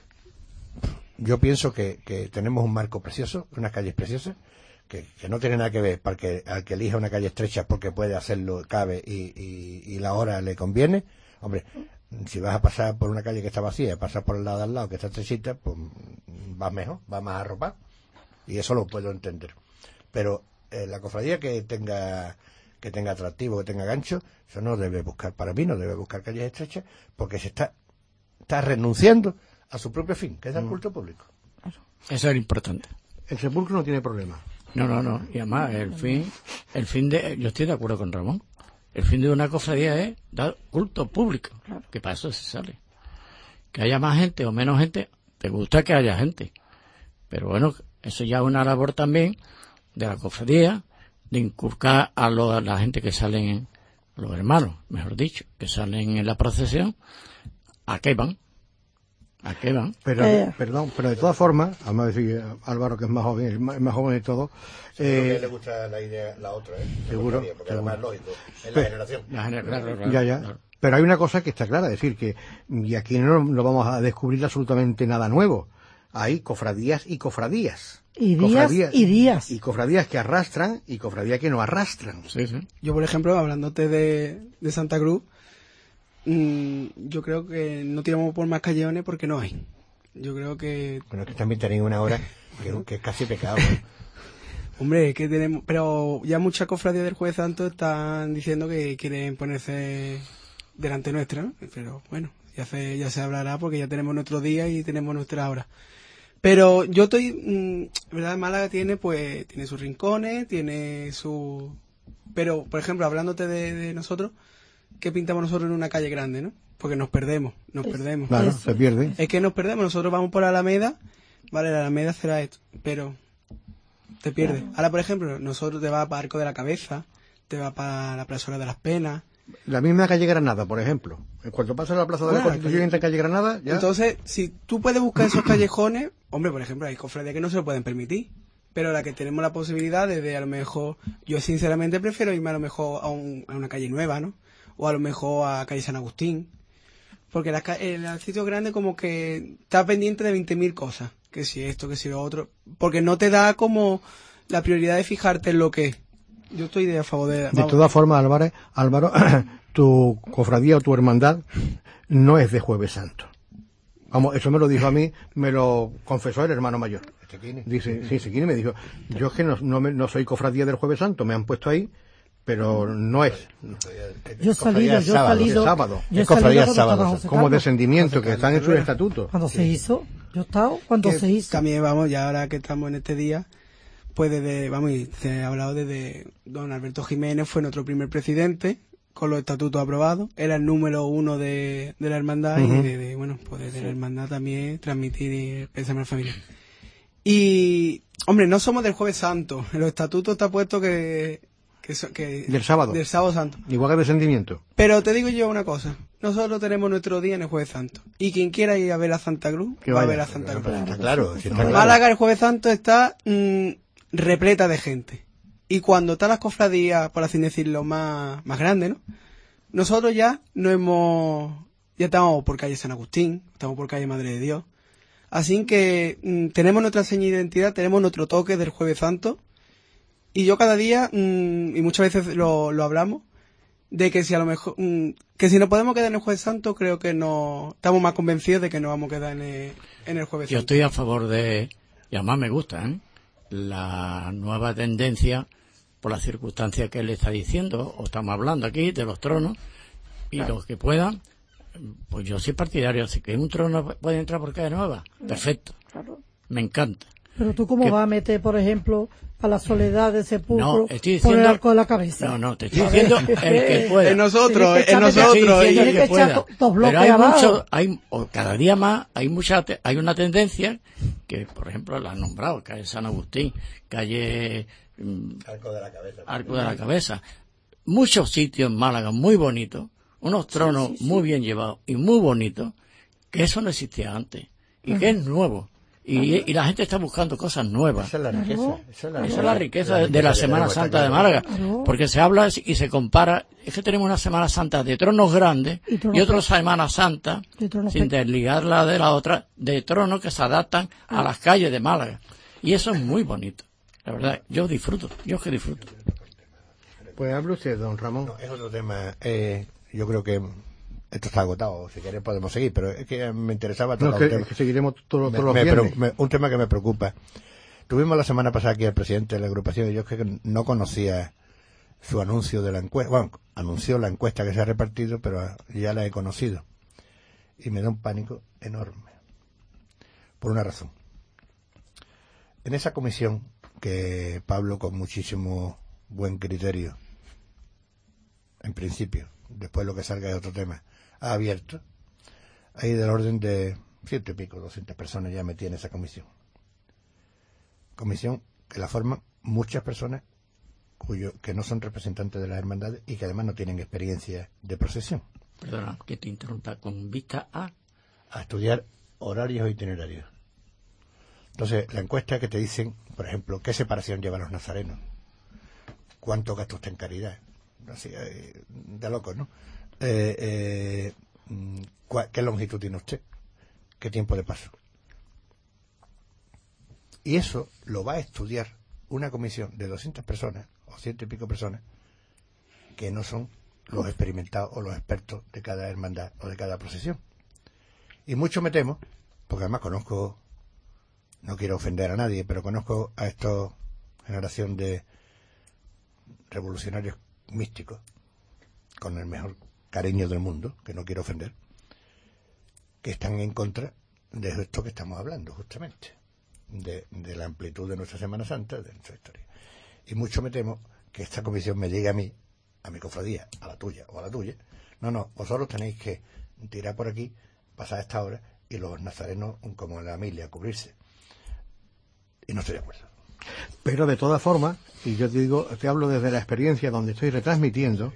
Yo pienso que tenemos un marco precioso, unas calles preciosas, que no tiene nada que ver para que al que elija una calle estrecha porque puede hacerlo, cabe y la hora le conviene. Hombre, si vas a pasar por una calle que está vacía y pasas por el lado de al lado que está estrechita, pues vas mejor, vas más arropado. Y eso lo puedo entender. Pero la cofradía que tenga atractivo, que tenga gancho, eso no debe buscar, para mí no debe buscar calles estrechas, porque se está renunciando a su propio fin, que es el culto público. Eso es importante. El sepulcro no tiene problema. No. Y además, el fin de, yo estoy de acuerdo con Ramón. El fin de una cofradía es dar culto público, que para eso se sale. Que haya más gente o menos gente, te gusta que haya gente. Pero bueno, eso ya es una labor también de la cofradía, de inculcar a la gente que salen, los hermanos, mejor dicho, que salen en la procesión, ¿a qué van? Pero, perdón, pero de todas formas, vamos a decir Álvaro, que es más joven, es más joven de todo. Le gusta la idea, la otra, seguro. Porque es más lógico, es la generación. Ya. Pero hay una cosa que está clara, es decir, que, y aquí no vamos a descubrir absolutamente nada nuevo. Hay cofradías y cofradías. Y días. Y cofradías que arrastran y cofradías que no arrastran. Sí. Yo, por ejemplo, hablándote de Santa Cruz, yo creo que no tiramos por más callejones porque no hay. Yo creo que... Bueno, que también tenéis una hora que es casi pecado. Hombre, que tenemos... Pero ya muchas cofradías del Jueves Santo están diciendo que quieren ponerse delante nuestra, ¿no? Pero bueno, ya se hablará porque ya tenemos nuestro día y tenemos nuestra hora. Pero yo estoy... ¿verdad? Málaga tiene sus rincones, tiene su... Pero, por ejemplo, hablándote de nosotros... ¿Qué pintamos nosotros en una calle grande, no? Porque nos perdemos. Claro, se pierde. Es que nos perdemos, nosotros vamos por la Alameda, vale, la Alameda será esto, pero te pierdes. Ahora, por ejemplo, nosotros te vas para Arco de la Cabeza, te vas para la Plazuela de las Penas. La misma calle Granada, por ejemplo. Cuando pasas a la Plaza de la Constitución y entra en calle Granada, ya... Entonces, si tú puedes buscar esos callejones, hombre, por ejemplo, hay cofradías que no se lo pueden permitir. Pero la que tenemos la posibilidad de a lo mejor, yo sinceramente prefiero irme a lo mejor a una calle nueva, ¿no? O a lo mejor a calle San Agustín, porque el sitio grande como que está pendiente de 20.000 cosas, que si esto, que si lo otro, porque no te da como la prioridad de fijarte en lo que es. Yo estoy a favor de... De todas formas, Álvaro, tu cofradía o tu hermandad no es de Jueves Santo. Vamos, eso me lo dijo a mí, me lo confesó el hermano mayor. Dice, sí, Sequini me dijo, yo es que no soy cofradía del Jueves Santo, me han puesto ahí, pero no es. Yo he salido sábado. Yo he salido sábado. Como descendimiento, que están en sus estatutos. Cuando se hizo, yo he estado cuando se hizo. También vamos, ya ahora que estamos en este día, pues se ha hablado desde don Alberto Jiménez, fue nuestro primer presidente, con los estatutos aprobados, era el número 1 de la hermandad y de la hermandad también transmitir el pésame a la familia. Y, hombre, no somos del Jueves Santo, en los estatutos está puesto que del sábado santo, igual que descendimiento. Pero te digo yo una cosa, nosotros tenemos nuestro día en el Jueves Santo y quien quiera ir a ver a Santa Cruz va a ver a Santa Cruz. Está claro. Málaga el Jueves Santo está repleta de gente y cuando están las cofradías, por así decirlo, más grandes, ¿no? Nosotros ya estamos por calle San Agustín, estamos por calle Madre de Dios, así que tenemos nuestra seña de identidad, tenemos nuestro toque del Jueves Santo. Y yo cada día, y muchas veces lo hablamos, de que si a lo mejor, que si no podemos quedar en el Jueves Santo, creo que no, estamos más convencidos de que nos vamos a quedar en el Jueves Santo. Yo estoy a favor de, y además me gusta, la nueva tendencia por las circunstancias que él está diciendo, o estamos hablando aquí de los tronos, y los que puedan, pues yo soy partidario, así que un trono puede entrar por calle nueva, perfecto, me encanta. Pero tú cómo vas a meter, por ejemplo, a la Soledad de Sepulcro No, estoy diciendo, por el arco de la cabeza. No, te estoy diciendo el que pueda. En nosotros, El que pueda. Dos bloques Pero hay abajo. cada día más, hay una tendencia que, por ejemplo, la han nombrado, calle San Agustín, calle Arco de la Cabeza. Muchos sitios en Málaga muy bonitos, unos tronos muy bien llevados y muy bonitos, que eso no existía antes, y que es nuevo. Y la gente está buscando cosas nuevas. Esa es la riqueza. Esa es la riqueza de la Semana Santa de Málaga. Porque se habla y se compara. Es que tenemos una Semana Santa de tronos grandes y otra Semana Santa, sin desligarla de la otra, de tronos que se adaptan a las calles de Málaga. Y eso es muy bonito. La verdad, yo es que disfruto. Pues hable usted, don Ramón. No, es otro tema. Yo creo que esto está agotado. Si queréis podemos seguir, pero es que me interesaba tocar un tema. Es que seguiremos todos los viernes. Un tema que me preocupa. Tuvimos la semana pasada aquí al presidente de la agrupación y yo es que no conocía su anuncio de la encuesta. Bueno, anunció la encuesta que se ha repartido, pero ya la he conocido. Y me da un pánico enorme. Por una razón. En esa comisión que Pablo, con muchísimo buen criterio, en principio, después lo que salga es otro tema, ha abierto, hay del orden de 100 y pico, 200 personas ya metidas en esa comisión. Comisión que la forman muchas personas que no son representantes de las hermandades y que además no tienen experiencia de procesión. Perdona, que te interrumpa, con vista a estudiar horarios e itinerarios. Entonces, la encuesta que te dicen, por ejemplo, ¿qué separación llevan los nazarenos? ¿Cuánto gasta usted en caridad? Así, de locos, ¿no? ¿Qué longitud tiene usted? ¿Qué tiempo de paso? Y eso lo va a estudiar una comisión de 200 personas, o 100 y pico personas, que no son los experimentados o los expertos de cada hermandad o de cada procesión. Y mucho me temo, porque además conozco, no quiero ofender a nadie, pero conozco a esta generación de revolucionarios místicos, con el mejor cariño del mundo, que no quiero ofender, que están en contra de esto que estamos hablando, justamente, de la amplitud de nuestra Semana Santa, de nuestra historia. Y mucho me temo que esta comisión me llegue a mí, a mi cofradía, a la tuya o a la tuya. No, vosotros tenéis que tirar por aquí, pasar esta hora, y los nazarenos, como en la Emilia, a cubrirse. Y no estoy de acuerdo. Pero de todas formas, y yo te hablo desde la experiencia donde estoy retransmitiendo,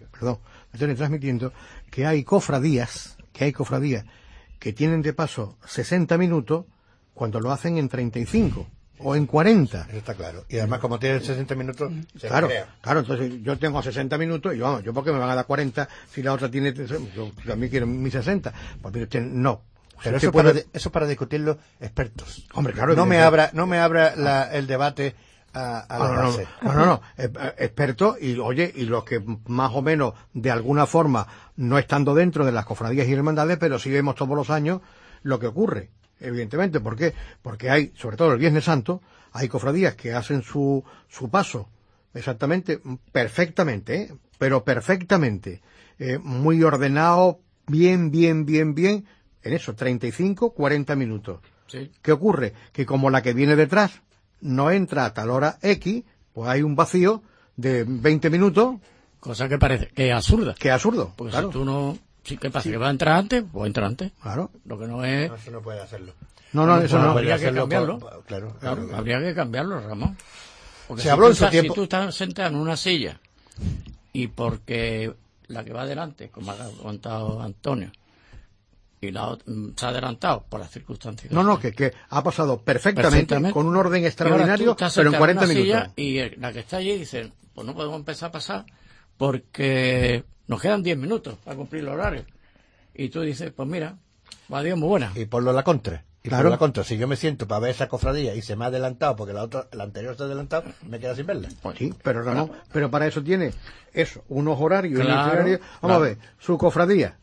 que hay cofradías que tienen de paso 60 minutos cuando lo hacen en 35 o en 40. Eso está claro. Y además, como tienen 60 minutos, claro, entonces yo tengo 60 minutos y vamos, yo porque me van a dar 40 si la otra tiene, yo también quiero mis 60. Pues mire usted, no. Pero eso para discutirlo expertos. Hombre, claro. No me abra el debate a la base. No. Expertos y los que más o menos de alguna forma no estando dentro de las cofradías y hermandades, pero sí vemos todos los años lo que ocurre. Evidentemente, ¿por qué? Porque hay, sobre todo el Viernes Santo, hay cofradías que hacen su paso exactamente, perfectamente, pero perfectamente, muy ordenado, bien, en eso, 35, 40 minutos. Sí. ¿Qué ocurre? Que como la que viene detrás no entra a tal hora X, pues hay un vacío de 20 minutos. Cosa que parece que es absurda. Que es absurdo. Porque claro. si tú no... Sí, ¿qué pasa? ¿Que va a entrar antes? Pues entra antes. Claro. Lo que no es... No, eso no puede hacerlo. No, eso no. Habría que cambiarlo. Claro. Habría que cambiarlo, Ramón. Porque Se habló en su tiempo. Si tú estás sentado en una silla y porque la que va adelante, como ha contado Antonio, y la otra, se ha adelantado por las circunstancias. Que ha pasado perfectamente con un orden extraordinario, pero en 40 minutos. Y la que está allí dice, pues no podemos empezar a pasar porque nos quedan 10 minutos para cumplir el horario. Y tú dices, pues mira, va Dios, muy buena. Y ponlo a la contra. Y Claro. por la contra, si yo me siento para ver esa cofradía y se me ha adelantado porque la anterior se ha adelantado, me queda sin verla. Sí, pero Ramón, pero para eso tiene eso, unos horarios. Claro, unos horarios. Vamos claro. a ver, su cofradía,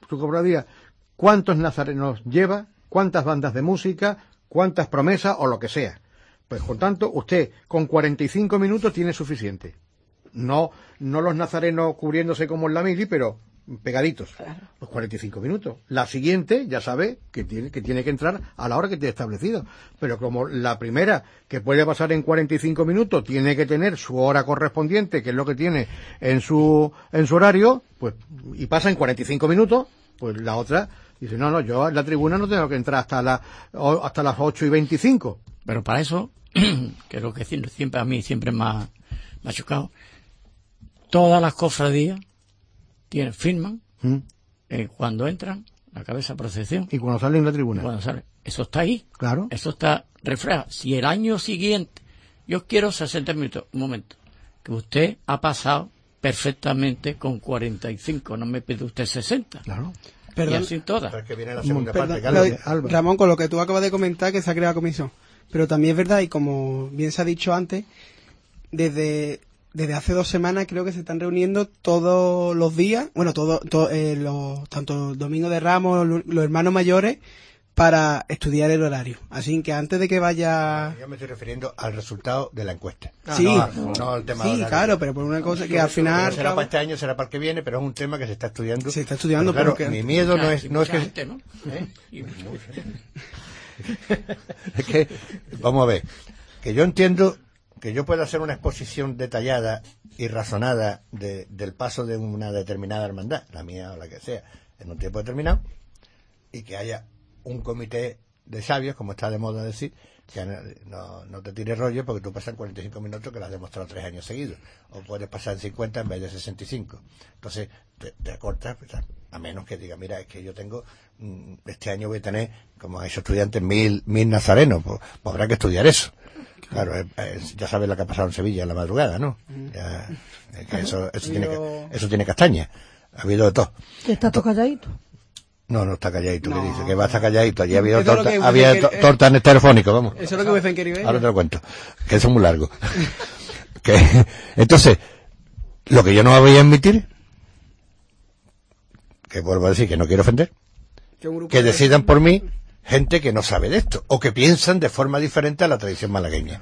¿cuántos nazarenos lleva? ¿Cuántas bandas de música? ¿Cuántas promesas o lo que sea? Pues por tanto, usted con 45 minutos tiene suficiente. No los nazarenos cubriéndose como en la mili, pero pegaditos. Pues 45 minutos. La siguiente ya sabe que tiene que entrar a la hora que tiene establecido. Pero como la primera, que puede pasar en 45 minutos, tiene que tener su hora correspondiente, que es lo que tiene en su horario, pues, y pasa en 45 minutos, pues la otra dice, no, yo en la tribuna no tengo que entrar hasta las 8:25. Pero para eso, que es lo que siempre a mí siempre me ha chocado, todas las cofradías firman cuando entran la cabeza de procesión Y cuando sale en la tribuna. cuando sale. Eso está ahí. Claro. Eso está reflejado. Si el año siguiente, yo quiero 60 minutos, un momento, que usted ha pasado perfectamente con 45, no me pide usted 60. Claro. Perdón. Y así todas. Pero es que viene la segunda Perdón, parte, Carlos. Alba. Ramón, con lo que tú acabas de comentar, que se ha creado comisión. Pero también es verdad, y como bien se ha dicho antes, desde hace 2 semanas creo que se están reuniendo todos los días, bueno, tanto el Domingo de Ramos, los hermanos mayores, para estudiar el horario. Así que antes de que vaya... Yo me estoy refiriendo al resultado de la encuesta. Sí, no al tema sí, horario. claro, pero por una cosa que al final... No será para este año, será para el que viene, pero es un tema que se está estudiando. Se está estudiando, Pero pero claro, que- mi miedo no Y es que... mucha gente, ¿no? Y mucha gente. Es que, vamos a ver, que yo entiendo que yo pueda hacer una exposición detallada y razonada del paso de una determinada hermandad, la mía o la que sea, en un tiempo determinado, y que haya un comité de sabios, como está de moda decir, que no te tires rollo porque tú pasas en 45 minutos que lo has demostrado 3 años seguidos, o puedes pasar en 50 en vez de 65. Entonces, te acortas, pues, a menos que diga, mira, es que yo tengo, este año voy a tener, como han hecho estudiantes, 1000 nazarenos, pues habrá que estudiar eso. Claro, ya sabes lo que ha pasado en Sevilla en la madrugada, ¿no? Ya, que eso tiene castaña. Ha habido de todo. Que está todo calladito. No está calladito, No. ¿qué dice? Que va a estar calladito. Allí ha habido Eso es lo torta, que- había que- torta en estereofónico, vamos. Eso es lo que hubiesen querido ver. Ahora te lo cuento, que eso es muy largo. Entonces, lo que yo no voy a admitir, que vuelvo a decir que no quiero ofender, que decidan por mí gente que no sabe de esto, o que piensan de forma diferente a la tradición malagueña.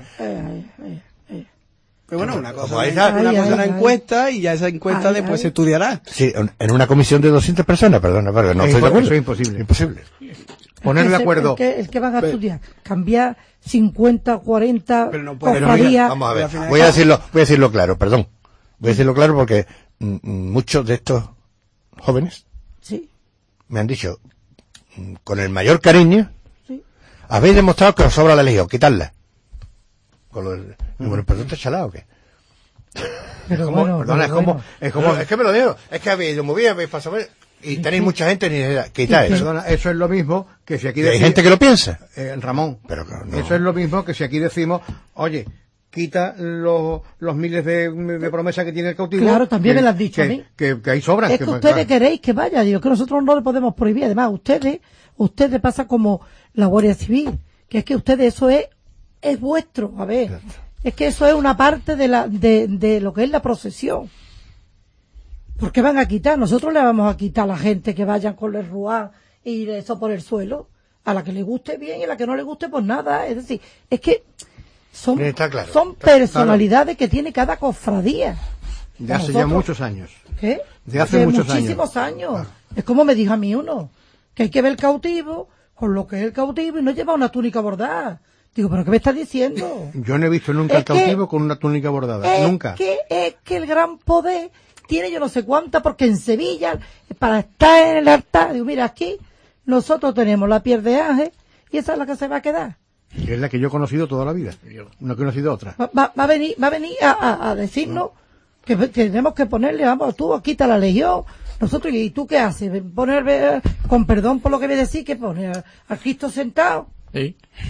Pero bueno, una Como cosa ahí es está- una encuesta y ya esa encuesta Ay, después ay. se estudiará. Sí, en una comisión de 200 personas, perdona, pero no Es estoy de acuerdo. eso es imposible. Imposible. Poner de Ese- acuerdo. El que van a estudiar, cambiar 50, 40 Pero no puede- Pero mira, cofradías. vamos a Pero ver, al final- voy a decirlo claro, perdón. Voy a decirlo claro porque muchos de estos jóvenes Sí, me han dicho, con el mayor cariño, sí. habéis demostrado que os sobra la legión, quitadla. Con lo del, bueno, ¿pero tú estás chalado o qué? Pero Como- bueno, perdona, pero bueno. Es que me lo digo, es que habéis ido muy bien, habéis pasado bien, y tenéis mucha gente ni idea, quitad eso. Perdona, eso es lo mismo que si aquí Y hay decimos... gente que lo piensa. Ramón, Pero claro, no. eso es lo mismo que si aquí decimos, oye, quita los miles de promesas que tiene el cautivo. Claro, también que- me lo has dicho que, a mí. Que ahí sobran. Es que ustedes queréis que vaya, digo que nosotros no le podemos prohibir. Además, ustedes pasa como la Guardia Civil, que es que ustedes eso es vuestro, a ver. Es que eso es una parte de lo que es la procesión. ¿Por qué van a quitar? Nosotros le vamos a quitar a la gente que vayan con el ruán y eso por el suelo. A la que le guste bien y a la que no le guste, pues nada. Es decir, es que son Está claro. son personalidades que tiene cada cofradía. De hace ya Nosotros- muchos años. ¿Qué? De hace muchos muchísimos años. Es como me dijo a mí uno, que hay que ver el cautivo con lo que es el cautivo y no lleva una túnica bordada. Digo, ¿pero qué me estás diciendo? Yo no he visto nunca Es al cautivo con una túnica bordada. Nunca. Es que el gran poder tiene yo no sé cuánta, porque en Sevilla, para estar en el altar, digo, mira, aquí nosotros tenemos la piel de ángel y esa es la que se va a quedar. Que es la que yo he conocido toda la vida. No he conocido otra. Va a venir a decirnos que tenemos que ponerle, vamos, tú quita la legión, nosotros, ¿y tú qué haces? Poner, con perdón por lo que voy a decir, que poner al Cristo sentado. Sí.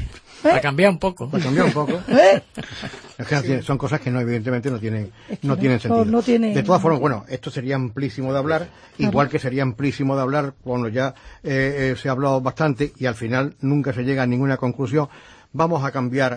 Ha cambiado un poco. Ha cambiado un poco. ¿Eh? Es que no tiene- son cosas que no, evidentemente no tienen, Es que no tienen sentido. no tiene- De todas formas, bueno, esto sería amplísimo de hablar, igual que sería amplísimo de hablar cuando ya se ha hablado bastante y al final nunca se llega a ninguna conclusión. Vamos a cambiar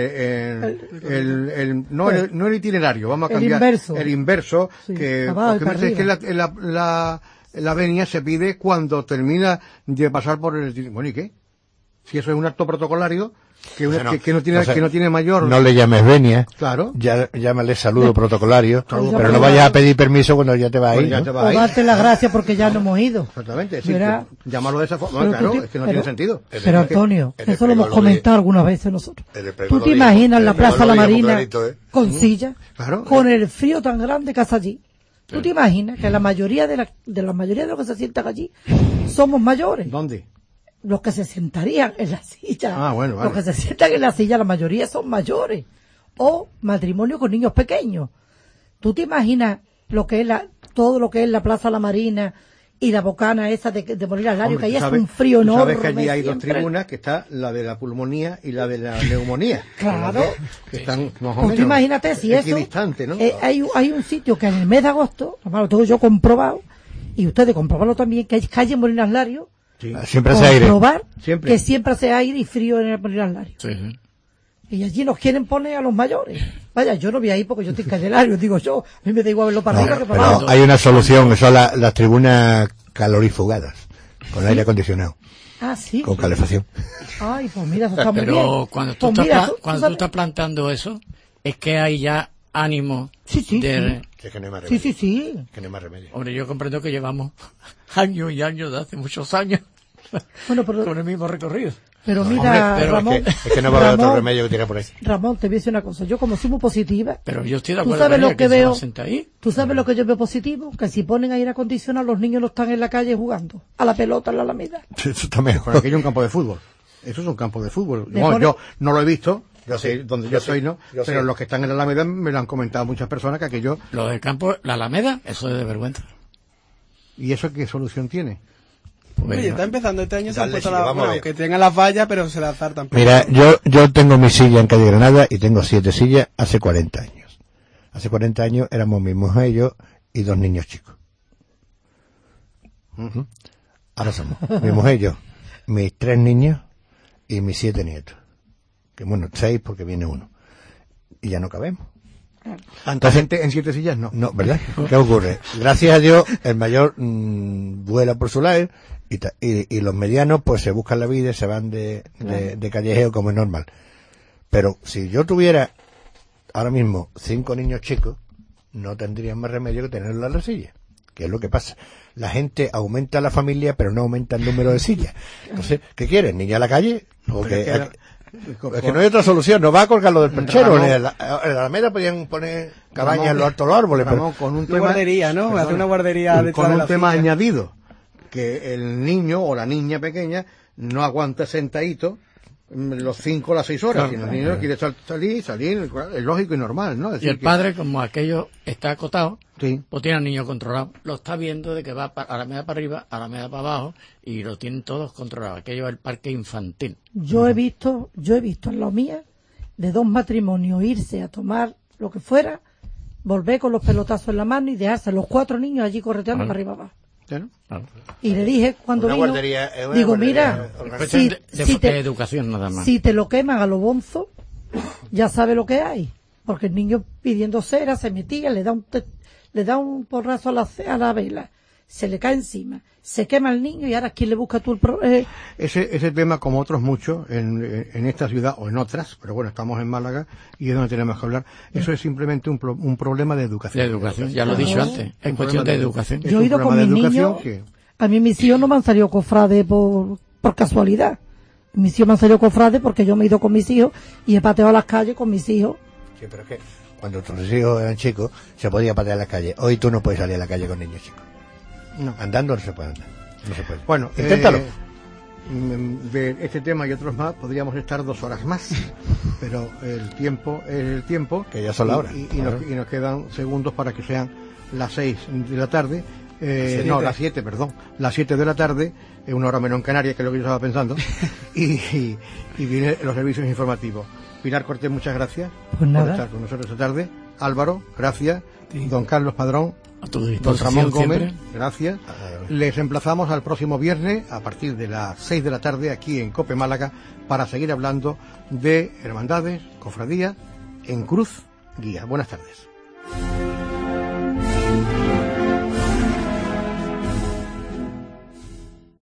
no el itinerario, vamos a El cambiar inverso. el inverso, Sí, que abajo y porque para es que arriba. la venia se pide cuando termina de pasar por el... Bueno, ¿y qué? Si eso es un acto protocolario que, Bueno, que no tiene, o sea, que no tiene mayor... No le llames venia, Claro. ya, llámale saludo protocolario, Saludo pero no protocolario. vayas a pedir permiso cuando ya te vas a Cuando ir, ya ¿no? te vas O ahí. darte las gracias porque ya no hemos ido. Exactamente, es decir, Verá. que llamarlo de esa forma, Pero claro, tú te- es que no pero- tiene sentido. Pero Antonio, en el eso lo hemos pregón lo comentado algunas veces nosotros. en el pregón ¿Tú lo te digo, imaginas en la el pregón Plaza lo La digo Marina clarito, con silla, Claro. con el frío tan grande que hace allí? ¿Tú te imaginas que la mayoría de la mayoría de los que se sientan allí somos mayores? ¿Dónde? Los que se sentarían en la silla. Ah, bueno, vale. Los que se sientan en la silla, la mayoría son mayores. O matrimonio con niños pequeños. ¿Tú te imaginas lo que es todo lo que es la Plaza La Marina y la bocana esa de morir al lario, Hombre, que ahí tú es un frío tú enorme? sabes que allí hay dos siempre. tribunas, que está la de la pulmonía y la de la neumonía. Claro. Las dos, que están más o Pues tú menos imagínate si eso... equidistante, ¿no? hay un sitio que en el mes de agosto, además lo tengo yo comprobado, y ustedes comprobarlo también, que hay calle Molinas Lario, Sí. Siempre hace aire. comprobar Siempre. que siempre hace aire y frío en el Molinas Lario. Sí, sí. Y allí nos quieren poner a los mayores. Vaya, yo no voy ahí porque yo estoy cañelario, digo yo. A mí me da igual verlo para arriba que para Pero abajo. hay una solución, que son las tribunas calorifugadas, con aire acondicionado, Ah, sí. con calefacción. Ay, pues mira, eso está muy bien. Pero cuando tú, Pues estás, mira, cuando tú sabes- estás plantando eso, es que hay ya ánimo Sí, sí, de... Sí, es que no hay más Sí, remedio. sí, sí. Que no hay más remedio. Hombre, yo comprendo que llevamos años y años de hace muchos años Bueno, con el mismo recorrido. pero mira, Hombre, pero Ramón, Es que no va a haber otro Ramón, remedio que tirar por ahí. Ramón, te voy a decir una cosa. Yo como soy muy positiva, Pero yo estoy de ¿tú acuerdo sabes con lo ella, que se va veo? a sentar ahí. ¿Tú sabes lo que yo veo positivo? Que si ponen aire acondicionado, los niños no están en la calle jugando a la pelota en la Alameda. Eso está mejor. Porque aquello es un campo de fútbol. Eso es un campo de fútbol. Le Bueno, pone- yo no lo he visto, Yo sí, donde yo yo sí, soy, ¿no? yo Pero sí. los que están en la Alameda me lo han comentado muchas personas que aquello... Lo del campo, la Alameda, eso es de vergüenza. ¿Y eso qué solución tiene? Pues, Oye, está empezando este año, se han Dale, puesto sí, la, vamos a bueno, ver. que tengan las vallas, pero se las zartan. Mira, yo tengo mi silla en calle Granada y tengo 7 sillas hace 40 años. Hace 40 años éramos mi mujer y yo y 2 niños chicos. Ujú. Ahora somos mi mujer y yo, mis 3 niños y mis 7 nietos. Que bueno, 6 porque viene uno. Y ya no cabemos. ¿Tanta gente en 7 sillas? No. No, ¿verdad? ¿Qué ocurre? Gracias a Dios, el mayor vuela por su lado y los medianos pues se buscan la vida y se van de callejeo como es normal. Pero si yo tuviera ahora mismo 5 niños chicos, no tendrían más remedio que tenerlos en la silla. Que es lo que pasa. La gente aumenta la familia, pero no aumenta el número de sillas. Entonces, ¿qué quieren? ¿Niña a la calle? O que, es que no hay otra solución, no va a colgarlo del perchero. Ramón, En la Alameda podían poner cabañas en los altos de los árboles. pero- Ramón, con un Una tema, guardería, ¿no? perdona, Hacer una guardería detrás con de un la tema silla. añadido, que el niño o la niña pequeña no aguanta sentadito los 5 o las 6 horas. Claro. Si el niño quiere salir, es lógico y normal, ¿no? Es y decir el padre, como aquello está acotado, Sí. pues tiene al niño controlado. Lo está viendo de que va a la media para arriba, a la media para abajo, y lo tienen todos controlados. Aquello es el parque infantil. Yo he visto en la mía de 2 matrimonios irse a tomar lo que fuera, volver con los pelotazos en la mano y dejarse a los 4 niños allí correteando para arriba abajo. Claro. Claro. Y le dije cuando Una vino, guardería, es una digo, guardería mira, organizada. Cuestión de te, educación nada más. si te lo queman a lo bonzo, ya sabe lo que hay. Porque el niño pidiendo cera se metía, le da un porrazo a la vela, se le cae encima, se quema el niño y ahora ¿quién le busca tú Ese tema, como otros muchos, en esta ciudad o en otras, pero bueno, estamos en Málaga y es donde tenemos que hablar, eso es simplemente un problema de educación. De educación, ya lo he dicho antes. Es Un cuestión problema de educación. es Yo he un ido con problema mis de niños, educación a mí mis hijos no me han salido cofrades por casualidad. Mis hijos me han salido cofrades porque yo me he ido con mis hijos y he pateado las calles con mis hijos. Sí, pero es que cuando tus hijos eran chicos, se podía patear en la calle. Hoy tú no puedes salir a la calle con niños chicos. No. Andando no se puede andar. No se puede. Bueno, inténtalo. De este tema y otros más podríamos estar 2 horas más, pero el tiempo es el tiempo. Que ya son la hora. Y nos quedan segundos para que sean las 6 de la tarde. No, las 7, perdón. Las 7 de la tarde, una hora menos en Canarias, que es lo que yo estaba pensando, y vienen los servicios informativos. Pilar Cortés, muchas gracias por estar con nosotros esta tarde. Álvaro, gracias. Sí. Don Carlos Padrón, don Ramón Gómez, siempre. Gracias. Les emplazamos al próximo viernes a partir de las 6 de la tarde aquí en COPE Málaga para seguir hablando de hermandades, cofradías en Cruz Guía. Buenas tardes.